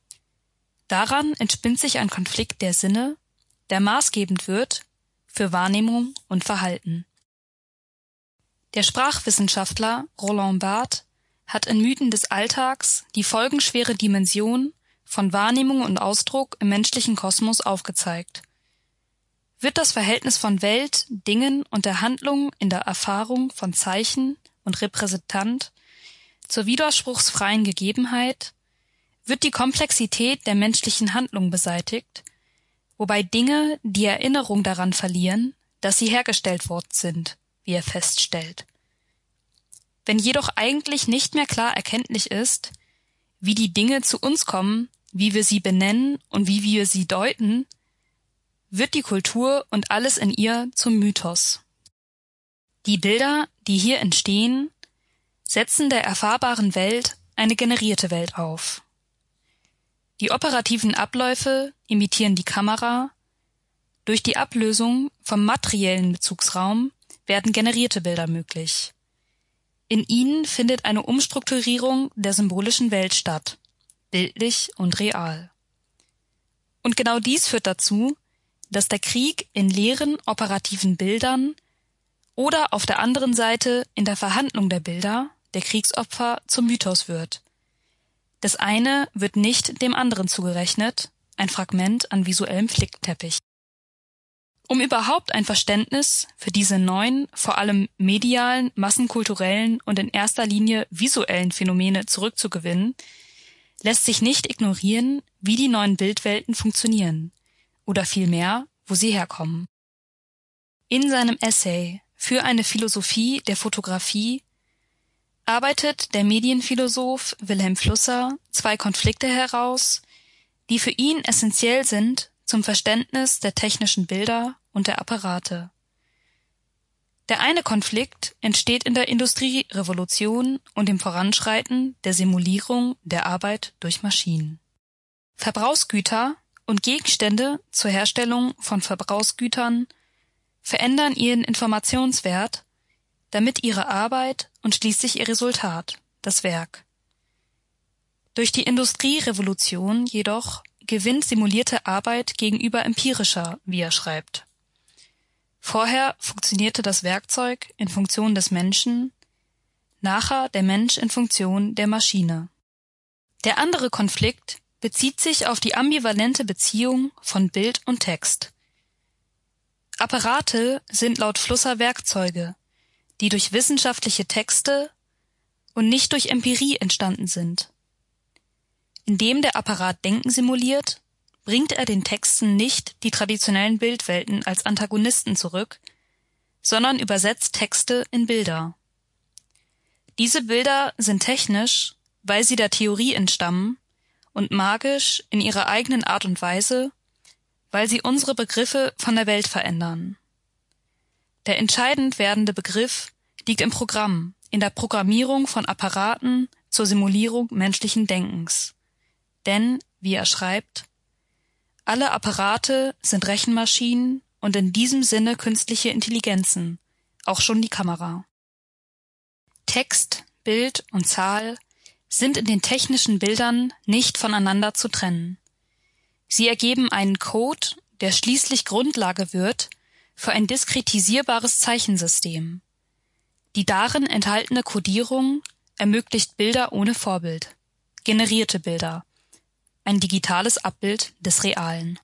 Daran entspinnt sich ein Konflikt der Sinne, der maßgebend wird für Wahrnehmung und Verhalten. Der Sprachwissenschaftler Roland Barthes hat in Mythen des Alltags die folgenschwere Dimension von Wahrnehmung und Ausdruck im menschlichen Kosmos aufgezeigt. Wird das Verhältnis von Welt, Dingen und der Handlung in der Erfahrung von Zeichen und Repräsentant zur widerspruchsfreien Gegebenheit wird die Komplexität der menschlichen Handlung beseitigt, wobei Dinge die Erinnerung daran verlieren, dass sie hergestellt worden sind, wie er feststellt. Wenn jedoch eigentlich nicht mehr klar erkenntlich ist, wie die Dinge zu uns kommen, wie wir sie benennen und wie wir sie deuten, wird die Kultur und alles in ihr zum Mythos. Die Bilder, die hier entstehen, setzen der erfahrbaren Welt eine generierte Welt auf. Die operativen Abläufe imitieren die Kamera. Durch die Ablösung vom materiellen Bezugsraum werden generierte Bilder möglich. In ihnen findet eine Umstrukturierung der symbolischen Welt statt, bildlich und real. Und genau dies führt dazu, dass der Krieg in leeren operativen Bildern oder auf der anderen Seite in der Verhandlung der Bilder der Kriegsopfer zum Mythos wird. Das eine wird nicht dem anderen zugerechnet, ein Fragment an visuellem Flickteppich. Um überhaupt ein Verständnis für diese neuen, vor allem medialen, massenkulturellen und in erster Linie visuellen Phänomene zurückzugewinnen, lässt sich nicht ignorieren, wie die neuen Bildwelten funktionieren oder vielmehr, wo sie herkommen. In seinem Essay Für eine Philosophie der Fotografie arbeitet der Medienphilosoph Wilhelm Flusser zwei Konflikte heraus, die für ihn essentiell sind zum Verständnis der technischen Bilder und der Apparate. Der eine Konflikt entsteht in der Industrierevolution und dem Voranschreiten der Simulierung der Arbeit durch Maschinen. Verbrauchsgüter und Gegenstände zur Herstellung von Verbrauchsgütern verändern ihren Informationswert, damit ihre Arbeit und schließlich ihr Resultat, das Werk. Durch die Industrierevolution jedoch gewinnt simulierte Arbeit gegenüber empirischer, wie er schreibt. Vorher funktionierte das Werkzeug in Funktion des Menschen, nachher der Mensch in Funktion der Maschine. Der andere Konflikt bezieht sich auf die ambivalente Beziehung von Bild und Text. Apparate sind laut Flusser Werkzeuge, die durch wissenschaftliche Texte und nicht durch Empirie entstanden sind. Indem der Apparat Denken simuliert, bringt er den Texten nicht die traditionellen Bildwelten als Antagonisten zurück, sondern übersetzt Texte in Bilder. Diese Bilder sind technisch, weil sie der Theorie entstammen, und magisch in ihrer eigenen Art und Weise, weil sie unsere Begriffe von der Welt verändern. Der entscheidend werdende Begriff liegt im Programm, in der Programmierung von Apparaten zur Simulierung menschlichen Denkens. Denn, wie er schreibt, alle Apparate sind Rechenmaschinen und in diesem Sinne künstliche Intelligenzen, auch schon die Kamera. Text, Bild und Zahl sind in den technischen Bildern nicht voneinander zu trennen. Sie ergeben einen Code, der schließlich Grundlage wird für ein diskretisierbares Zeichensystem. Die darin enthaltene Codierung ermöglicht Bilder ohne Vorbild, generierte Bilder, ein digitales Abbild des Realen.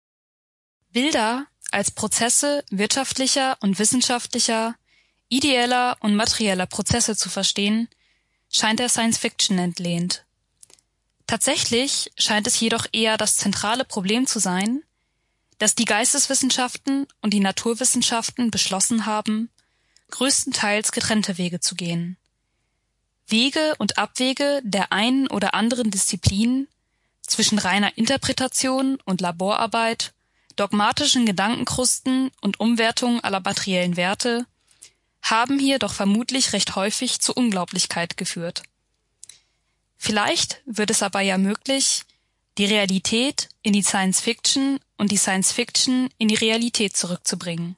Bilder als Prozesse wirtschaftlicher und wissenschaftlicher, ideeller und materieller Prozesse zu verstehen, scheint der Science-Fiction entlehnt. Tatsächlich scheint es jedoch eher das zentrale Problem zu sein, dass die Geisteswissenschaften und die Naturwissenschaften beschlossen haben, größtenteils getrennte Wege zu gehen. Wege und Abwege der einen oder anderen Disziplin zwischen reiner Interpretation und Laborarbeit, dogmatischen Gedankenkrusten und Umwertung aller materiellen Werte haben hier doch vermutlich recht häufig zur Unglaublichkeit geführt. Vielleicht wird es aber ja möglich, die Realität in die Science-Fiction und die Science-Fiction in die Realität zurückzubringen.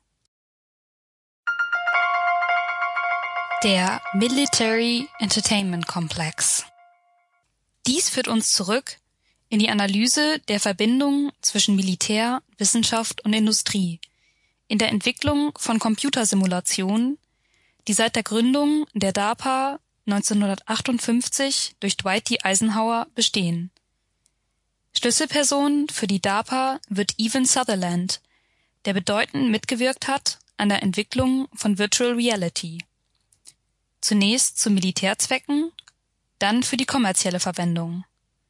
Der Military Entertainment Complex. Dies führt uns zurück in die Analyse der Verbindung zwischen Militär, Wissenschaft und Industrie, in der Entwicklung von Computersimulationen, die seit der Gründung der DARPA 1958 durch Dwight D. Eisenhower bestehen. Schlüsselperson für die DARPA wird Evan Sutherland, der bedeutend mitgewirkt hat an der Entwicklung von Virtual Reality. Zunächst zu Militärzwecken dann für die kommerzielle Verwendung.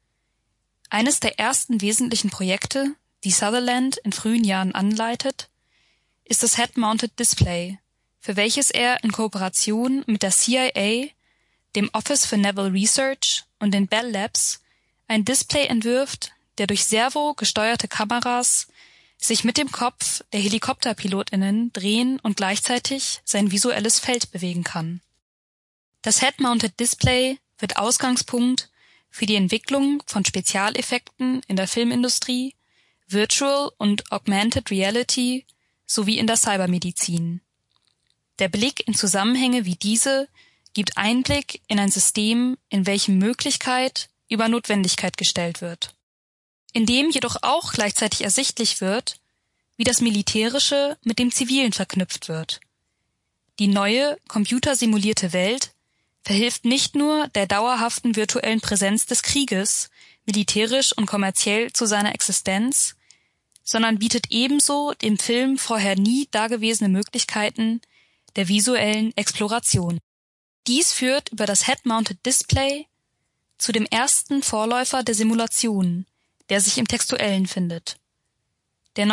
Eines der ersten wesentlichen Projekte, die Sutherland in frühen Jahren anleitet, ist das Head-Mounted Display, für welches er in Kooperation mit der CIA, dem Office for Naval Research und den Bell Labs ein Display entwirft, der durch Servo gesteuerte Kameras sich mit dem Kopf der HelikopterpilotInnen drehen und gleichzeitig sein visuelles Feld bewegen kann. Das Head-Mounted Display wird Ausgangspunkt für die Entwicklung von Spezialeffekten in der Filmindustrie, Virtual und Augmented Reality sowie in der Cybermedizin. Der Blick in Zusammenhänge wie diese gibt Einblick in ein System, in welchem Möglichkeit über Notwendigkeit gestellt wird. In dem jedoch auch gleichzeitig ersichtlich wird, wie das Militärische mit dem Zivilen verknüpft wird. Die neue, computersimulierte Welt verhilft nicht nur der dauerhaften virtuellen Präsenz des Krieges, militärisch und kommerziell zu seiner Existenz, sondern bietet ebenso dem Film vorher nie dagewesene Möglichkeiten der visuellen Exploration. Dies führt über das Head-Mounted Display zu dem ersten Vorläufer der Simulation, der sich im Textuellen findet. Der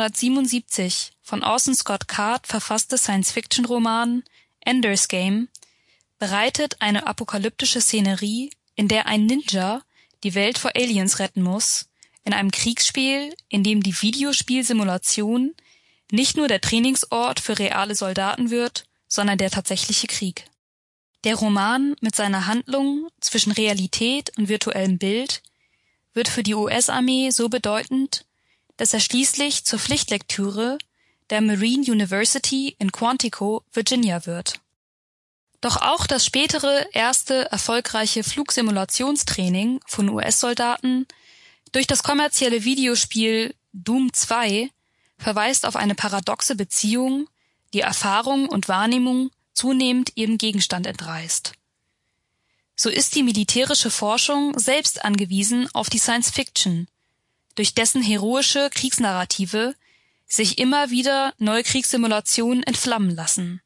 1977 von Orson Scott Card verfasste Science-Fiction-Roman Ender's Game bereitet eine apokalyptische Szenerie, in der ein Ninja die Welt vor Aliens retten muss, in einem Kriegsspiel, in dem die Videospielsimulation nicht nur der Trainingsort für reale Soldaten wird, sondern der tatsächliche Krieg. Der Roman mit seiner Handlung zwischen Realität und virtuellem Bild wird für die US-Armee so bedeutend, dass er schließlich zur Pflichtlektüre der Marine University in Quantico, Virginia wird. Doch auch das spätere erste erfolgreiche Flugsimulationstraining von US-Soldaten durch das kommerzielle Videospiel Doom 2 verweist auf eine paradoxe Beziehung, die Erfahrung und Wahrnehmung zunehmend ihrem Gegenstand entreißt. So ist die militärische Forschung selbst angewiesen auf die Science-Fiction, durch dessen heroische Kriegsnarrative sich immer wieder neue Kriegssimulationen entflammen lassen.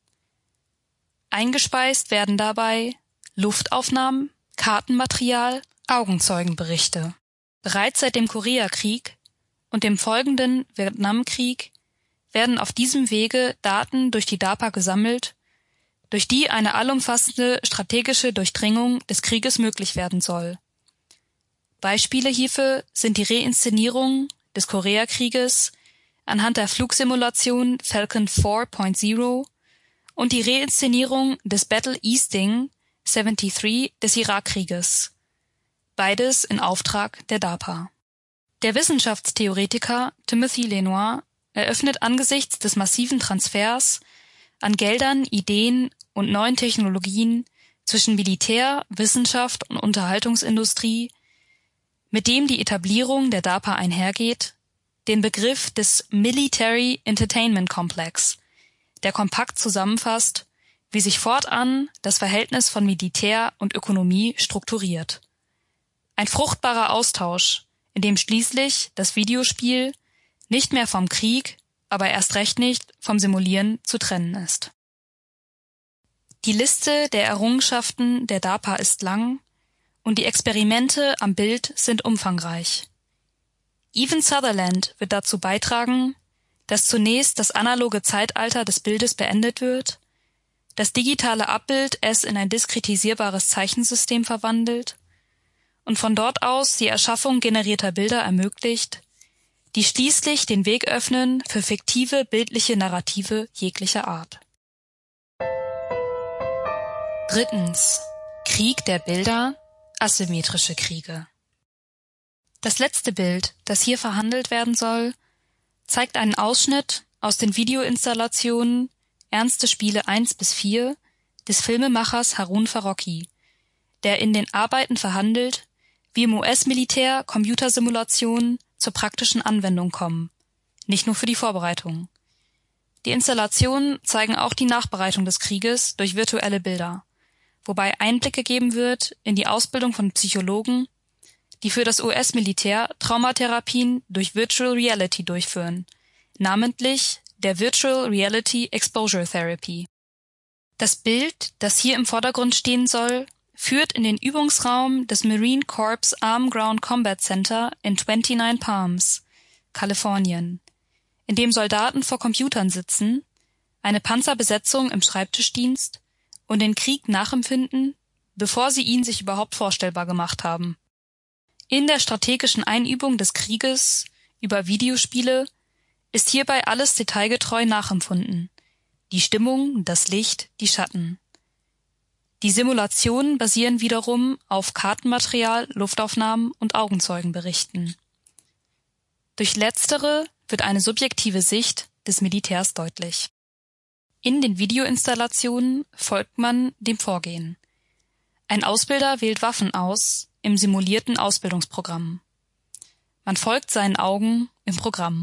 Eingespeist werden dabei Luftaufnahmen, Kartenmaterial, Augenzeugenberichte. Bereits seit dem Koreakrieg und dem folgenden Vietnamkrieg werden auf diesem Wege Daten durch die DARPA gesammelt, durch die eine allumfassende strategische Durchdringung des Krieges möglich werden soll. Beispiele hierfür sind die Reinszenierung des Koreakrieges anhand der Flugsimulation Falcon 4.0 und die Reinszenierung des Battle Easting 73 des Irakkrieges. Beides in Auftrag der DARPA. Der Wissenschaftstheoretiker Timothy Lenoir eröffnet angesichts des massiven Transfers an Geldern, Ideen und neuen Technologien zwischen Militär, Wissenschaft und Unterhaltungsindustrie, mit dem die Etablierung der DARPA einhergeht, den Begriff des Military Entertainment Complex, der kompakt zusammenfasst, wie sich fortan das Verhältnis von Militär und Ökonomie strukturiert. Ein fruchtbarer Austausch, in dem schließlich das Videospiel nicht mehr vom Krieg, aber erst recht nicht vom Simulieren zu trennen ist. Die Liste der Errungenschaften der DARPA ist lang und die Experimente am Bild sind umfangreich. Even Sutherland wird dazu beitragen, dass zunächst das analoge Zeitalter des Bildes beendet wird, das digitale Abbild es in ein diskretisierbares Zeichensystem verwandelt und von dort aus die Erschaffung generierter Bilder ermöglicht, die schließlich den Weg öffnen für fiktive bildliche Narrative jeglicher Art. Drittens. Krieg der Bilder, asymmetrische Kriege. Das letzte Bild, das hier verhandelt werden soll, zeigt einen Ausschnitt aus den Videoinstallationen Ernste Spiele 1-4 des Filmemachers Harun Farocki, der in den Arbeiten verhandelt, wie im US-Militär Computersimulationen zur praktischen Anwendung kommen, nicht nur für die Vorbereitung. Die Installationen zeigen auch die Nachbereitung des Krieges durch virtuelle Bilder, wobei Einblick gegeben wird in die Ausbildung von Psychologen, die für das US-Militär Traumatherapien durch Virtual Reality durchführen, namentlich der Virtual Reality Exposure Therapy. Das Bild, das hier im Vordergrund stehen soll, führt in den Übungsraum des Marine Corps Arm Ground Combat Center in 29 Palms, Kalifornien, in dem Soldaten vor Computern sitzen, eine Panzerbesetzung im Schreibtischdienst und den Krieg nachempfinden, bevor sie ihn sich überhaupt vorstellbar gemacht haben. In der strategischen Einübung des Krieges über Videospiele ist hierbei alles detailgetreu nachempfunden: die Stimmung, das Licht, die Schatten. Die Simulationen basieren wiederum auf Kartenmaterial, Luftaufnahmen und Augenzeugenberichten. Durch letztere wird eine subjektive Sicht des Militärs deutlich. In den Videoinstallationen folgt man dem Vorgehen. Ein Ausbilder wählt Waffen aus im simulierten Ausbildungsprogramm. Man folgt seinen Augen im Programm.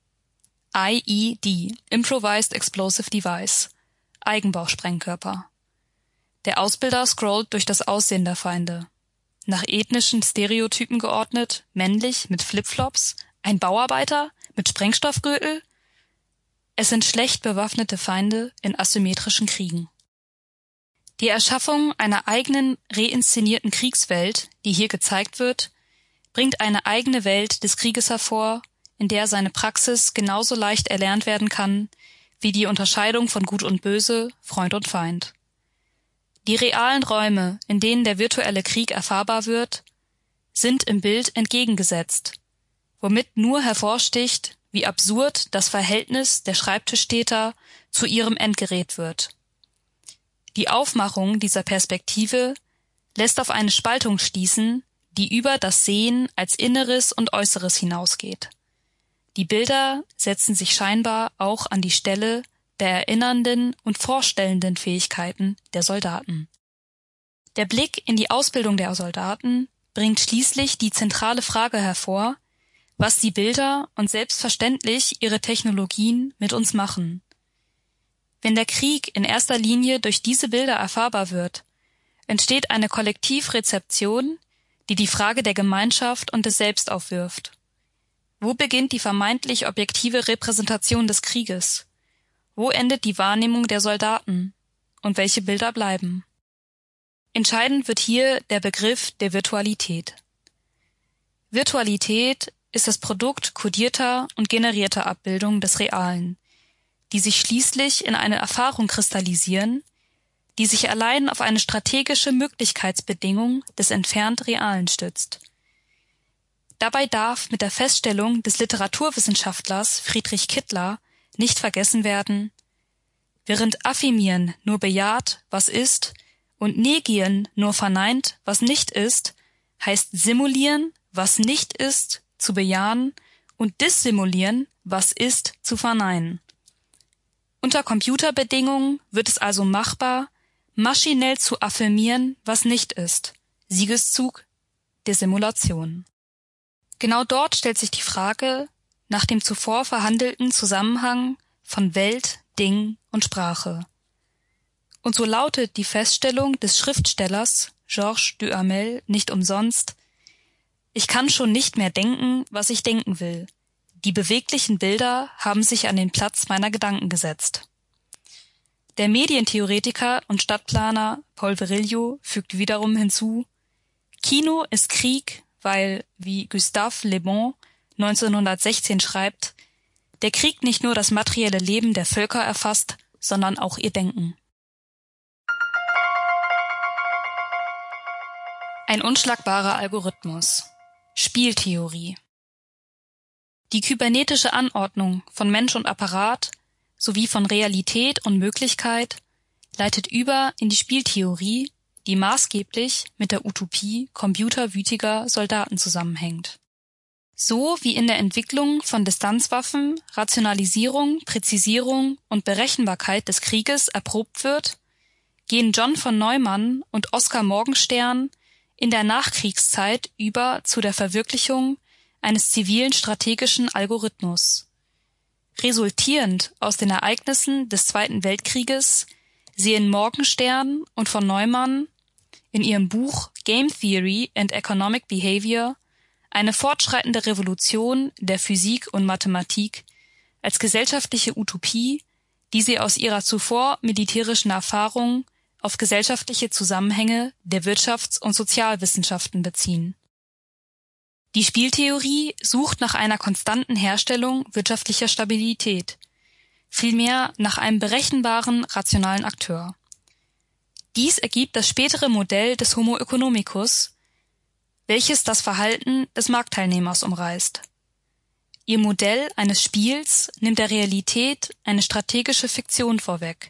IED, Improvised Explosive Device, Eigenbausprengkörper. Der Ausbilder scrollt durch das Aussehen der Feinde. Nach ethnischen Stereotypen geordnet: männlich mit Flipflops, ein Bauarbeiter mit Sprengstoffgürtel. Es sind schlecht bewaffnete Feinde in asymmetrischen Kriegen. Die Erschaffung einer eigenen reinszenierten Kriegswelt, die hier gezeigt wird, bringt eine eigene Welt des Krieges hervor, in der seine Praxis genauso leicht erlernt werden kann wie die Unterscheidung von Gut und Böse, Freund und Feind. Die realen Räume, in denen der virtuelle Krieg erfahrbar wird, sind im Bild entgegengesetzt, womit nur hervorsticht, wie absurd das Verhältnis der Schreibtischtäter zu ihrem Endgerät wird. Die Aufmachung dieser Perspektive lässt auf eine Spaltung schließen, die über das Sehen als Inneres und Äußeres hinausgeht. Die Bilder setzen sich scheinbar auch an die Stelle der erinnernden und vorstellenden Fähigkeiten der Soldaten. Der Blick in die Ausbildung der Soldaten bringt schließlich die zentrale Frage hervor, was die Bilder und selbstverständlich ihre Technologien mit uns machen. Wenn der Krieg in erster Linie durch diese Bilder erfahrbar wird, entsteht eine Kollektivrezeption, die die Frage der Gemeinschaft und des Selbst aufwirft. Wo beginnt die vermeintlich objektive Repräsentation des Krieges? Wo endet die Wahrnehmung der Soldaten? Und welche Bilder bleiben? Entscheidend wird hier der Begriff der Virtualität. Virtualität ist das Produkt kodierter und generierter Abbildungen des Realen, die sich schließlich in eine Erfahrung kristallisieren, die sich allein auf eine strategische Möglichkeitsbedingung des entfernt Realen stützt. Dabei darf mit der Feststellung des Literaturwissenschaftlers Friedrich Kittler nicht vergessen werden: Während Affirmieren nur bejaht, was ist, und Negieren nur verneint, was nicht ist, heißt Simulieren, was nicht ist, zu bejahen, und Dissimulieren, was ist, zu verneinen. Unter Computerbedingungen wird es also machbar, maschinell zu affirmieren, was nicht ist. Siegeszug der Simulation. Genau dort stellt sich die Frage nach dem zuvor verhandelten Zusammenhang von Welt, Ding und Sprache. Und so lautet die Feststellung des Schriftstellers Georges Duhamel nicht umsonst: Ich kann schon nicht mehr denken, was ich denken will. Die beweglichen Bilder haben sich an den Platz meiner Gedanken gesetzt. Der Medientheoretiker und Stadtplaner Paul Virilio fügt wiederum hinzu: Kino ist Krieg, weil, wie Gustave Le Bon 1916 schreibt, der Krieg nicht nur das materielle Leben der Völker erfasst, sondern auch ihr Denken. Ein unschlagbarer Algorithmus. Spieltheorie. Die kybernetische Anordnung von Mensch und Apparat sowie von Realität und Möglichkeit leitet über in die Spieltheorie, die maßgeblich mit der Utopie computerwütiger Soldaten zusammenhängt. So wie in der Entwicklung von Distanzwaffen Rationalisierung, Präzisierung und Berechenbarkeit des Krieges erprobt wird, gehen John von Neumann und Oskar Morgenstern in der Nachkriegszeit über zu der Verwirklichung eines zivilen strategischen Algorithmus. Resultierend aus den Ereignissen des Zweiten Weltkrieges sehen Morgenstern und von Neumann in ihrem Buch Game Theory and Economic Behavior eine fortschreitende Revolution der Physik und Mathematik als gesellschaftliche Utopie, die sie aus ihrer zuvor militärischen Erfahrung auf gesellschaftliche Zusammenhänge der Wirtschafts- und Sozialwissenschaften beziehen. Die Spieltheorie sucht nach einer konstanten Herstellung wirtschaftlicher Stabilität, vielmehr nach einem berechenbaren, rationalen Akteur. Dies ergibt das spätere Modell des Homo economicus, welches das Verhalten des Marktteilnehmers umreißt. Ihr Modell eines Spiels nimmt der Realität eine strategische Fiktion vorweg.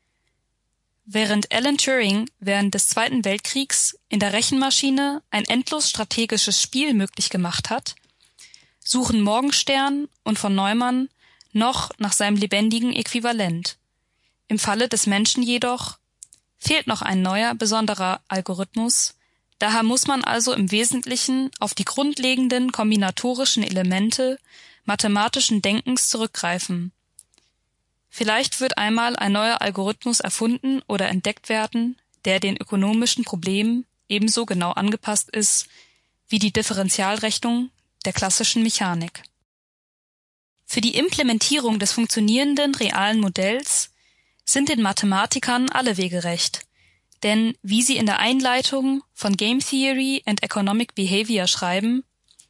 Während Alan Turing während des Zweiten Weltkriegs in der Rechenmaschine ein endlos strategisches Spiel möglich gemacht hat, suchen Morgenstern und von Neumann noch nach seinem lebendigen Äquivalent. Im Falle des Menschen jedoch fehlt noch ein neuer, besonderer Algorithmus, daher muss man also im Wesentlichen auf die grundlegenden kombinatorischen Elemente mathematischen Denkens zurückgreifen. Vielleicht wird einmal ein neuer Algorithmus erfunden oder entdeckt werden, der den ökonomischen Problemen ebenso genau angepasst ist wie die Differentialrechnung der klassischen Mechanik. Für die Implementierung des funktionierenden realen Modells sind den Mathematikern alle Wege recht, denn wie sie in der Einleitung von Game Theory and Economic Behavior schreiben: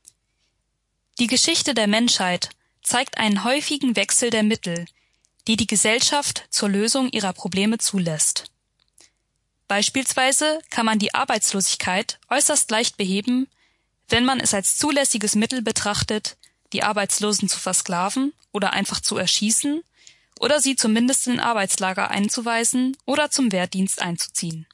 Die Geschichte der Menschheit zeigt einen häufigen Wechsel der Mittel, die die Gesellschaft zur Lösung ihrer Probleme zulässt. Beispielsweise kann man die Arbeitslosigkeit äußerst leicht beheben, wenn man es als zulässiges Mittel betrachtet, die Arbeitslosen zu versklaven oder einfach zu erschießen oder sie zumindest in Arbeitslager einzuweisen oder zum Wehrdienst einzuziehen.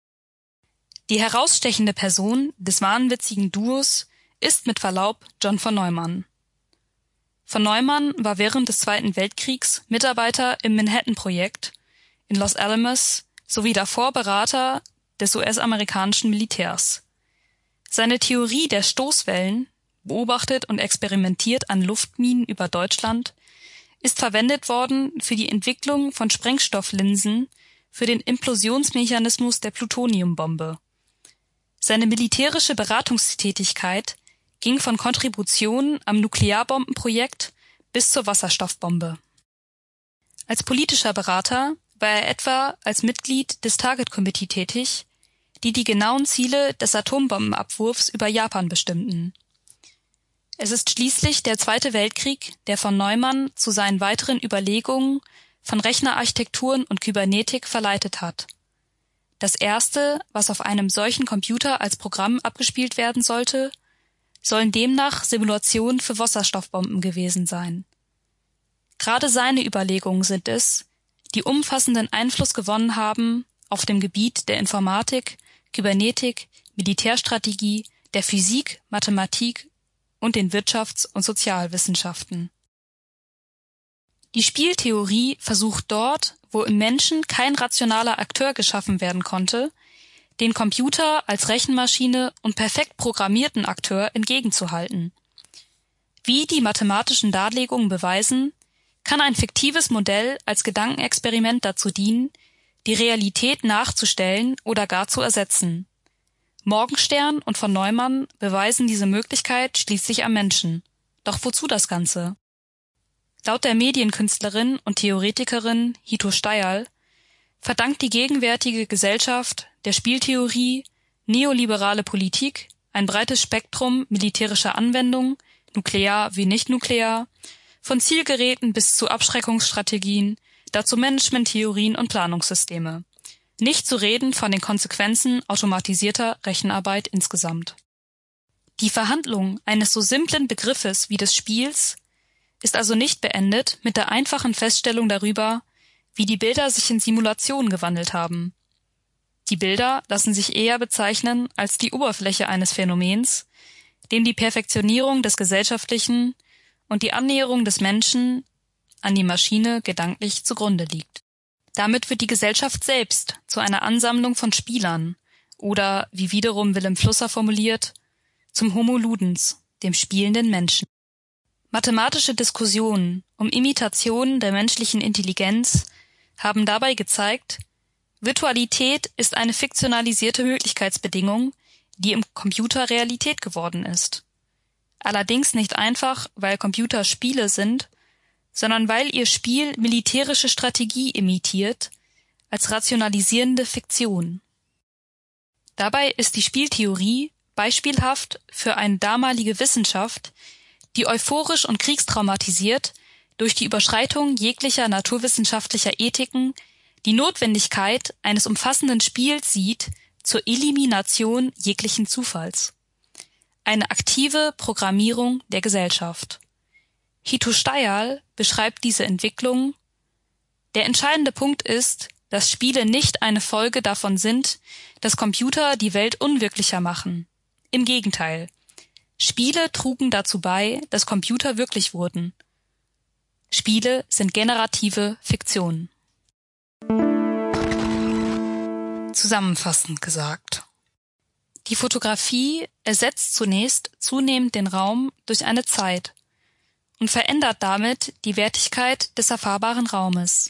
Die herausstechende Person des wahnwitzigen Duos ist mit Verlaub John von Neumann. Von Neumann war während des Zweiten Weltkriegs Mitarbeiter im Manhattan-Projekt in Los Alamos sowie davor Berater des US-amerikanischen Militärs. Seine Theorie der Stoßwellen, beobachtet und experimentiert an Luftminen über Deutschland, ist verwendet worden für die Entwicklung von Sprengstofflinsen für den Implosionsmechanismus der Plutoniumbombe. Seine militärische Beratungstätigkeit ging von Kontributionen am Nuklearbombenprojekt bis zur Wasserstoffbombe. Als politischer Berater war er etwa als Mitglied des Target Committee tätig, die die genauen Ziele des Atombombenabwurfs über Japan bestimmten. Es ist schließlich der Zweite Weltkrieg, der von Neumann zu seinen weiteren Überlegungen von Rechnerarchitekturen und Kybernetik verleitet hat. Das erste, was auf einem solchen Computer als Programm abgespielt werden sollte, sollen demnach Simulationen für Wasserstoffbomben gewesen sein. Gerade seine Überlegungen sind es, die umfassenden Einfluss gewonnen haben auf dem Gebiet der Informatik, Kybernetik, Militärstrategie, der Physik, Mathematik und den Wirtschafts- und Sozialwissenschaften. Die Spieltheorie versucht dort, wo im Menschen kein rationaler Akteur geschaffen werden konnte, den Computer als Rechenmaschine und perfekt programmierten Akteur entgegenzuhalten. Wie die mathematischen Darlegungen beweisen, kann ein fiktives Modell als Gedankenexperiment dazu dienen, die Realität nachzustellen oder gar zu ersetzen. Morgenstern und von Neumann beweisen diese Möglichkeit schließlich am Menschen. Doch wozu das Ganze? Laut der Medienkünstlerin und Theoretikerin Hito Steyerl verdankt die gegenwärtige Gesellschaft der Spieltheorie neoliberale Politik, ein breites Spektrum militärischer Anwendungen, nuklear wie nicht nuklear, von Zielgeräten bis zu Abschreckungsstrategien, dazu Managementtheorien und Planungssysteme. Nicht zu reden von den Konsequenzen automatisierter Rechenarbeit insgesamt. Die Verhandlung eines so simplen Begriffes wie des Spiels ist also nicht beendet mit der einfachen Feststellung darüber, wie die Bilder sich in Simulationen gewandelt haben. Die Bilder lassen sich eher bezeichnen als die Oberfläche eines Phänomens, dem die Perfektionierung des Gesellschaftlichen und die Annäherung des Menschen an die Maschine gedanklich zugrunde liegt. Damit wird die Gesellschaft selbst zu einer Ansammlung von Spielern oder, wie wiederum Willem Flusser formuliert, zum Homo Ludens, dem spielenden Menschen. Mathematische Diskussionen um Imitationen der menschlichen Intelligenz haben dabei gezeigt, Virtualität ist eine fiktionalisierte Möglichkeitsbedingung, die im Computer Realität geworden ist. Allerdings nicht einfach, weil Computer Spiele sind, sondern weil ihr Spiel militärische Strategie imitiert, als rationalisierende Fiktion. Dabei ist die Spieltheorie beispielhaft für eine damalige Wissenschaft, die euphorisch und kriegstraumatisiert durch die Überschreitung jeglicher naturwissenschaftlicher Ethiken die Notwendigkeit eines umfassenden Spiels sieht zur Elimination jeglichen Zufalls. Eine aktive Programmierung der Gesellschaft. Hito Steyerl beschreibt diese Entwicklung: Der entscheidende Punkt ist, dass Spiele nicht eine Folge davon sind, dass Computer die Welt unwirklicher machen. Im Gegenteil. Spiele trugen dazu bei, dass Computer wirklich wurden. Spiele sind generative Fiktionen. Zusammenfassend gesagt: Die Fotografie ersetzt zunehmend den Raum durch eine Zeit und verändert damit die Wertigkeit des erfahrbaren Raumes.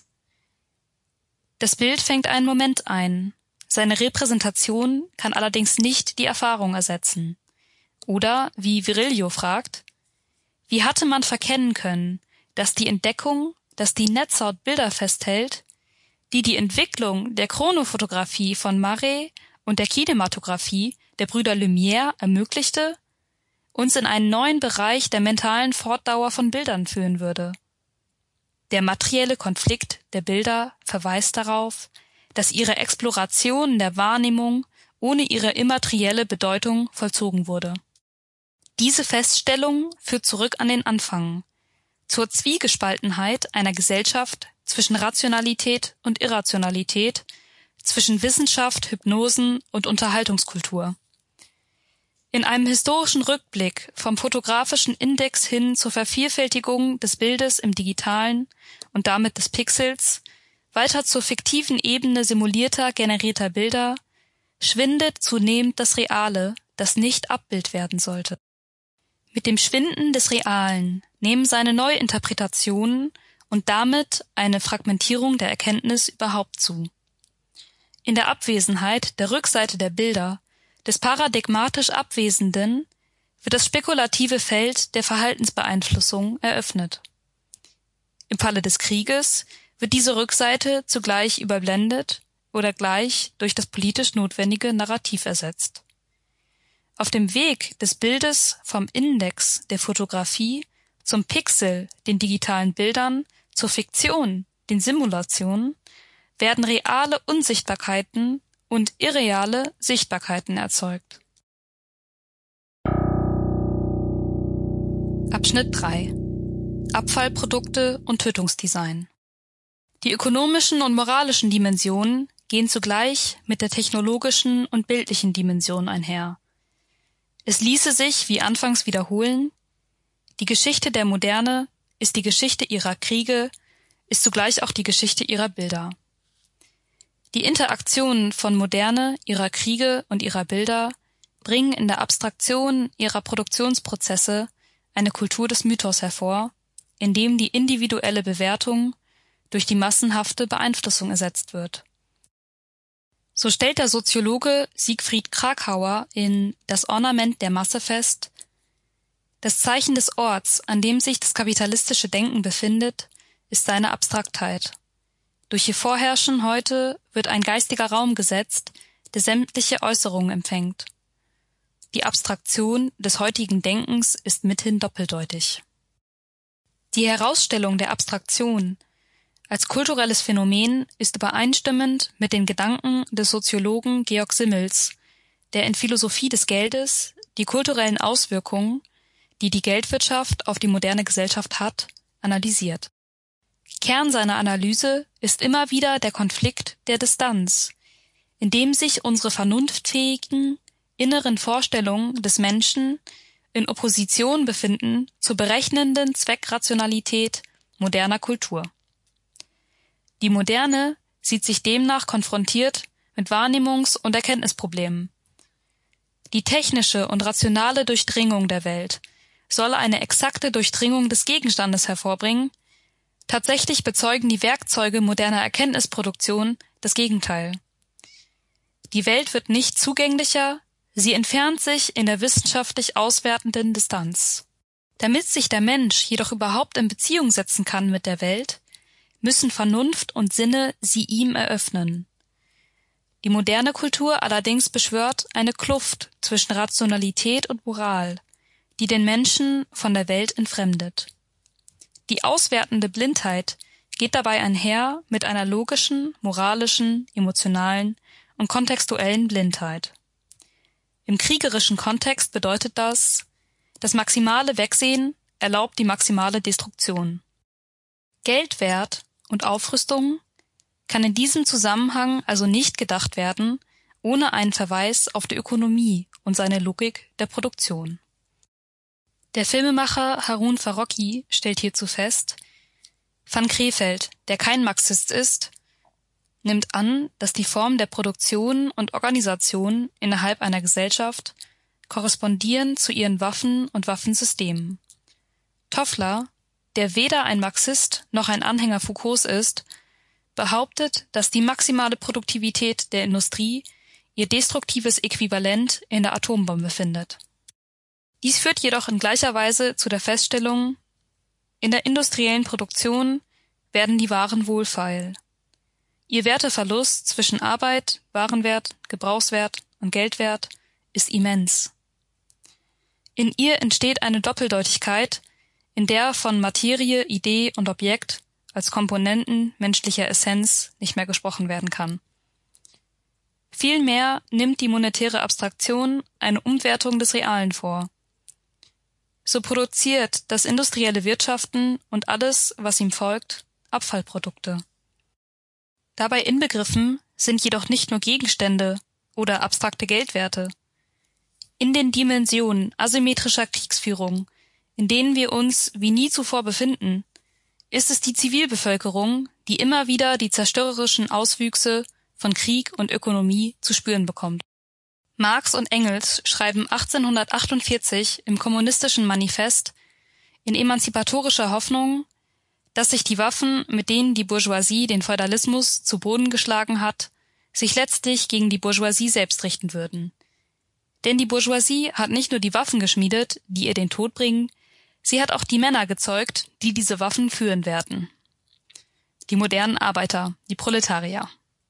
Das Bild fängt einen Moment ein. Seine Repräsentation kann allerdings nicht die Erfahrung ersetzen. Oder, wie Virilio fragt, wie hatte man verkennen können, dass die Entdeckung, dass die Netzhaut Bilder festhält, die Entwicklung der Chronofotografie von Marey und der Kinematographie der Brüder Lumière ermöglichte, uns in einen neuen Bereich der mentalen Fortdauer von Bildern führen würde? Der materielle Konflikt der Bilder verweist darauf, dass ihre Exploration der Wahrnehmung ohne ihre immaterielle Bedeutung vollzogen wurde. Diese Feststellung führt zurück an den Anfang, zur Zwiegespaltenheit einer Gesellschaft zwischen Rationalität und Irrationalität, zwischen Wissenschaft, Hypnosen und Unterhaltungskultur. In einem historischen Rückblick vom fotografischen Index hin zur Vervielfältigung des Bildes im Digitalen und damit des Pixels, weiter zur fiktiven Ebene simulierter, generierter Bilder, schwindet zunehmend das Reale, das nicht Abbild werden sollte. Mit dem Schwinden des Realen nehmen seine Neuinterpretationen und damit eine Fragmentierung der Erkenntnis überhaupt zu. In der Abwesenheit der Rückseite der Bilder, des paradigmatisch Abwesenden, wird das spekulative Feld der Verhaltensbeeinflussung eröffnet. Im Falle des Krieges wird diese Rückseite zugleich überblendet oder gleich durch das politisch notwendige Narrativ ersetzt. Auf dem Weg des Bildes vom Index der Fotografie zum Pixel, den digitalen Bildern, zur Fiktion, den Simulationen, werden reale Unsichtbarkeiten und irreale Sichtbarkeiten erzeugt. Abschnitt 3: Abfallprodukte und Tötungsdesign. Die ökonomischen und moralischen Dimensionen gehen zugleich mit der technologischen und bildlichen Dimension einher. Es ließe sich, wie anfangs wiederholen, die Geschichte der Moderne ist die Geschichte ihrer Kriege, ist zugleich auch die Geschichte ihrer Bilder. Die Interaktionen von Moderne, ihrer Kriege und ihrer Bilder bringen in der Abstraktion ihrer Produktionsprozesse eine Kultur des Mythos hervor, in dem die individuelle Bewertung durch die massenhafte Beeinflussung ersetzt wird. So stellt der Soziologe Siegfried Kracauer in Das Ornament der Masse fest: Das Zeichen des Orts, an dem sich das kapitalistische Denken befindet, ist seine Abstraktheit. Durch ihr Vorherrschen heute wird ein geistiger Raum gesetzt, der sämtliche Äußerungen empfängt. Die Abstraktion des heutigen Denkens ist mithin doppeldeutig. Die Herausstellung der Abstraktion als kulturelles Phänomen ist übereinstimmend mit den Gedanken des Soziologen Georg Simmels, der in Philosophie des Geldes die kulturellen Auswirkungen, die die Geldwirtschaft auf die moderne Gesellschaft hat, analysiert. Kern seiner Analyse ist immer wieder der Konflikt der Distanz, in dem sich unsere vernunftfähigen, inneren Vorstellungen des Menschen in Opposition befinden zur berechnenden Zweckrationalität moderner Kultur. Die Moderne sieht sich demnach konfrontiert mit Wahrnehmungs- und Erkenntnisproblemen. Die technische und rationale Durchdringung der Welt soll eine exakte Durchdringung des Gegenstandes hervorbringen. Tatsächlich bezeugen die Werkzeuge moderner Erkenntnisproduktion das Gegenteil. Die Welt wird nicht zugänglicher, sie entfernt sich in der wissenschaftlich auswertenden Distanz. Damit sich der Mensch jedoch überhaupt in Beziehung setzen kann mit der Welt, müssen Vernunft und Sinne sie ihm eröffnen. Die moderne Kultur allerdings beschwört eine Kluft zwischen Rationalität und Moral, die den Menschen von der Welt entfremdet. Die auswertende Blindheit geht dabei einher mit einer logischen, moralischen, emotionalen und kontextuellen Blindheit. Im kriegerischen Kontext bedeutet das maximale Wegsehen erlaubt die maximale Destruktion. Geldwert und Aufrüstung kann in diesem Zusammenhang also nicht gedacht werden, ohne einen Verweis auf die Ökonomie und seine Logik der Produktion. Der Filmemacher Harun Farocki stellt hierzu fest: Van Crefeld, der kein Marxist ist, nimmt an, dass die Form der Produktion und Organisation innerhalb einer Gesellschaft korrespondieren zu ihren Waffen und Waffensystemen. Toffler, der weder ein Marxist noch ein Anhänger Foucaults ist, behauptet, dass die maximale Produktivität der Industrie ihr destruktives Äquivalent in der Atombombe findet. Dies führt jedoch in gleicher Weise zu der Feststellung: In der industriellen Produktion werden die Waren wohlfeil. Ihr Werteverlust zwischen Arbeit, Warenwert, Gebrauchswert und Geldwert ist immens. In ihr entsteht eine Doppeldeutigkeit, in der von Materie, Idee und Objekt als Komponenten menschlicher Essenz nicht mehr gesprochen werden kann. Vielmehr nimmt die monetäre Abstraktion eine Umwertung des Realen vor. So produziert das industrielle Wirtschaften und alles, was ihm folgt, Abfallprodukte. Dabei inbegriffen sind jedoch nicht nur Gegenstände oder abstrakte Geldwerte. In den Dimensionen asymmetrischer Kriegsführung, in denen wir uns wie nie zuvor befinden, ist es die Zivilbevölkerung, die immer wieder die zerstörerischen Auswüchse von Krieg und Ökonomie zu spüren bekommt. Marx und Engels schreiben 1848 im Kommunistischen Manifest in emanzipatorischer Hoffnung, dass sich die Waffen, mit denen die Bourgeoisie den Feudalismus zu Boden geschlagen hat, sich letztlich gegen die Bourgeoisie selbst richten würden. Denn die Bourgeoisie hat nicht nur die Waffen geschmiedet, die ihr den Tod bringen, sie hat auch die Männer gezeugt, die diese Waffen führen werden. Die modernen Arbeiter, die Proletarier.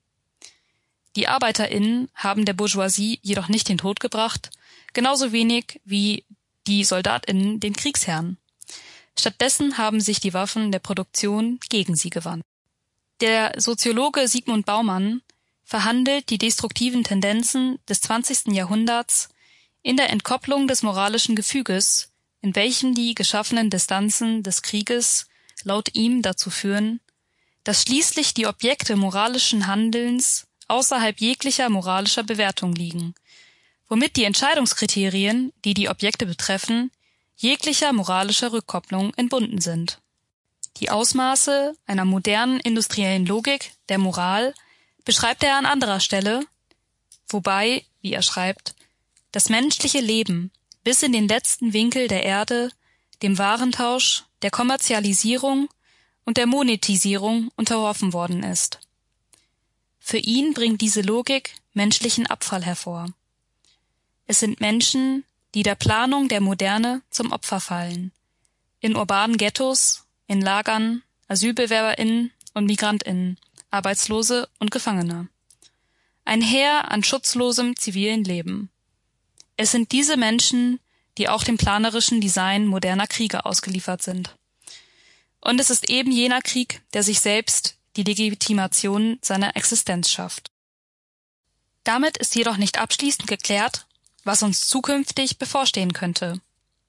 Die ArbeiterInnen haben der Bourgeoisie jedoch nicht den Tod gebracht, genauso wenig wie die SoldatInnen den Kriegsherren. Stattdessen haben sich die Waffen der Produktion gegen sie gewandt. Der Soziologe Sigmund Baumann verhandelt die destruktiven Tendenzen des 20. Jahrhunderts in der Entkopplung des moralischen Gefüges, in welchem die geschaffenen Distanzen des Krieges laut ihm dazu führen, dass schließlich die Objekte moralischen Handelns außerhalb jeglicher moralischer Bewertung liegen, womit die Entscheidungskriterien, die die Objekte betreffen, jeglicher moralischer Rückkopplung entbunden sind. Die Ausmaße einer modernen industriellen Logik der Moral beschreibt er an anderer Stelle, wobei, wie er schreibt, das menschliche Leben bis in den letzten Winkel der Erde dem Warentausch, der Kommerzialisierung und der Monetisierung unterworfen worden ist. Für ihn bringt diese Logik menschlichen Abfall hervor. Es sind Menschen, die der Planung der Moderne zum Opfer fallen, in urbanen Ghettos, in Lagern, AsylbewerberInnen und MigrantInnen, Arbeitslose und Gefangene. Ein Heer an schutzlosem zivilen Leben. Es sind diese Menschen, die auch dem planerischen Design moderner Kriege ausgeliefert sind. Und es ist eben jener Krieg, der sich selbst die Legitimation seiner Existenz schafft. Damit ist jedoch nicht abschließend geklärt, was uns zukünftig bevorstehen könnte.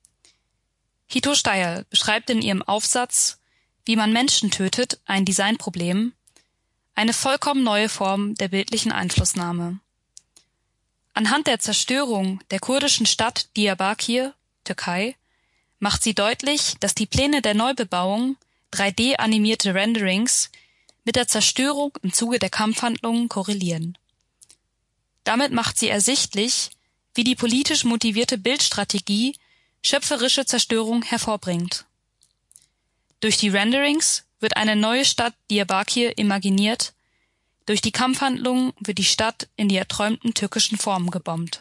Hito Steyerl beschreibt in ihrem Aufsatz »Wie man Menschen tötet, ein Designproblem« eine vollkommen neue Form der bildlichen Einflussnahme. Anhand der Zerstörung der kurdischen Stadt Diyarbakir, Türkei, macht sie deutlich, dass die Pläne der Neubebauung, 3D-animierte Renderings, mit der Zerstörung im Zuge der Kampfhandlungen korrelieren. Damit macht sie ersichtlich, wie die politisch motivierte Bildstrategie schöpferische Zerstörung hervorbringt. Durch die Renderings wird eine neue Stadt Diyarbakir imaginiert, durch die Kampfhandlungen wird die Stadt in die erträumten türkischen Formen gebombt.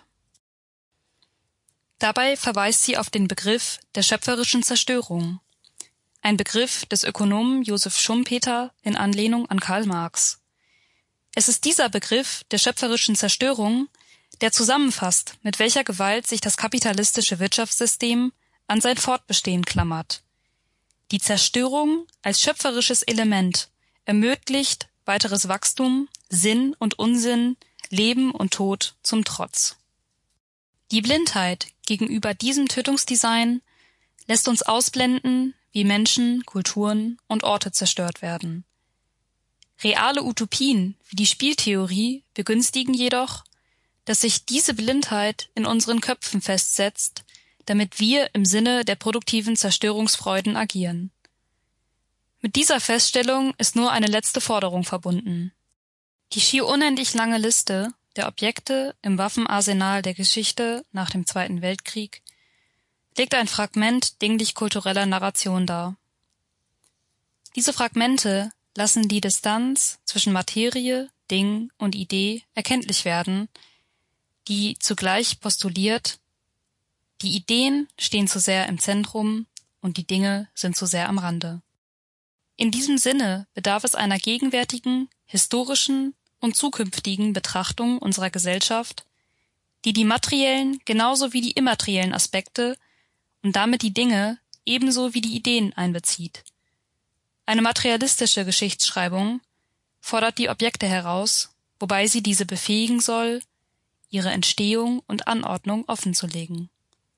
Dabei verweist sie auf den Begriff der schöpferischen Zerstörung, ein Begriff des Ökonomen Joseph Schumpeter in Anlehnung an Karl Marx. Es ist dieser Begriff der schöpferischen Zerstörung, der zusammenfasst, mit welcher Gewalt sich das kapitalistische Wirtschaftssystem an sein Fortbestehen klammert. Die Zerstörung als schöpferisches Element ermöglicht weiteres Wachstum, Sinn und Unsinn, Leben und Tod zum Trotz. Die Blindheit gegenüber diesem Tötungsdesign lässt uns ausblenden, wie Menschen, Kulturen und Orte zerstört werden. Reale Utopien wie die Spieltheorie begünstigen jedoch, dass sich diese Blindheit in unseren Köpfen festsetzt, damit wir im Sinne der produktiven Zerstörungsfreuden agieren. Mit dieser Feststellung ist nur eine letzte Forderung verbunden. Die schier unendlich lange Liste der Objekte im Waffenarsenal der Geschichte nach dem Zweiten Weltkrieg legt ein Fragment dinglich-kultureller Narration dar. Diese Fragmente lassen die Distanz zwischen Materie, Ding und Idee erkenntlich werden, die zugleich postuliert, die Ideen stehen zu sehr im Zentrum und die Dinge sind zu sehr am Rande. In diesem Sinne bedarf es einer gegenwärtigen, historischen und zukünftigen Betrachtung unserer Gesellschaft, die die materiellen genauso wie die immateriellen Aspekte und damit die Dinge ebenso wie die Ideen einbezieht. Eine materialistische Geschichtsschreibung fordert die Objekte heraus, wobei sie diese befähigen soll, ihre Entstehung und Anordnung offenzulegen.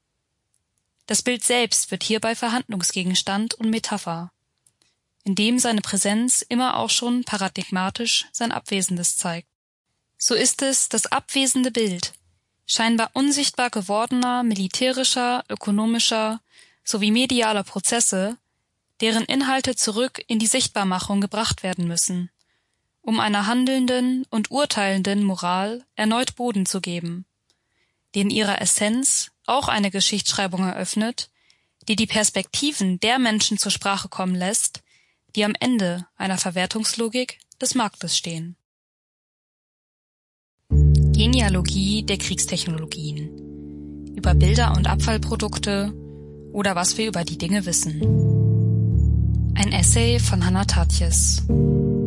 Das Bild selbst wird hierbei Verhandlungsgegenstand und Metapher, indem seine Präsenz immer auch schon paradigmatisch sein Abwesendes zeigt. So ist es das abwesende Bild, scheinbar unsichtbar gewordener militärischer, ökonomischer sowie medialer Prozesse, deren Inhalte zurück in die Sichtbarmachung gebracht werden müssen, um einer handelnden und urteilenden Moral erneut Boden zu geben, die in ihrer Essenz auch eine Geschichtsschreibung eröffnet, die die Perspektiven der Menschen zur Sprache kommen lässt, die am Ende einer Verwertungslogik des Marktes stehen. Genealogie der Kriegstechnologien. Über Bilder und Abfallprodukte oder was wir über die Dinge wissen. Ein Essay von Hannah Tatjes.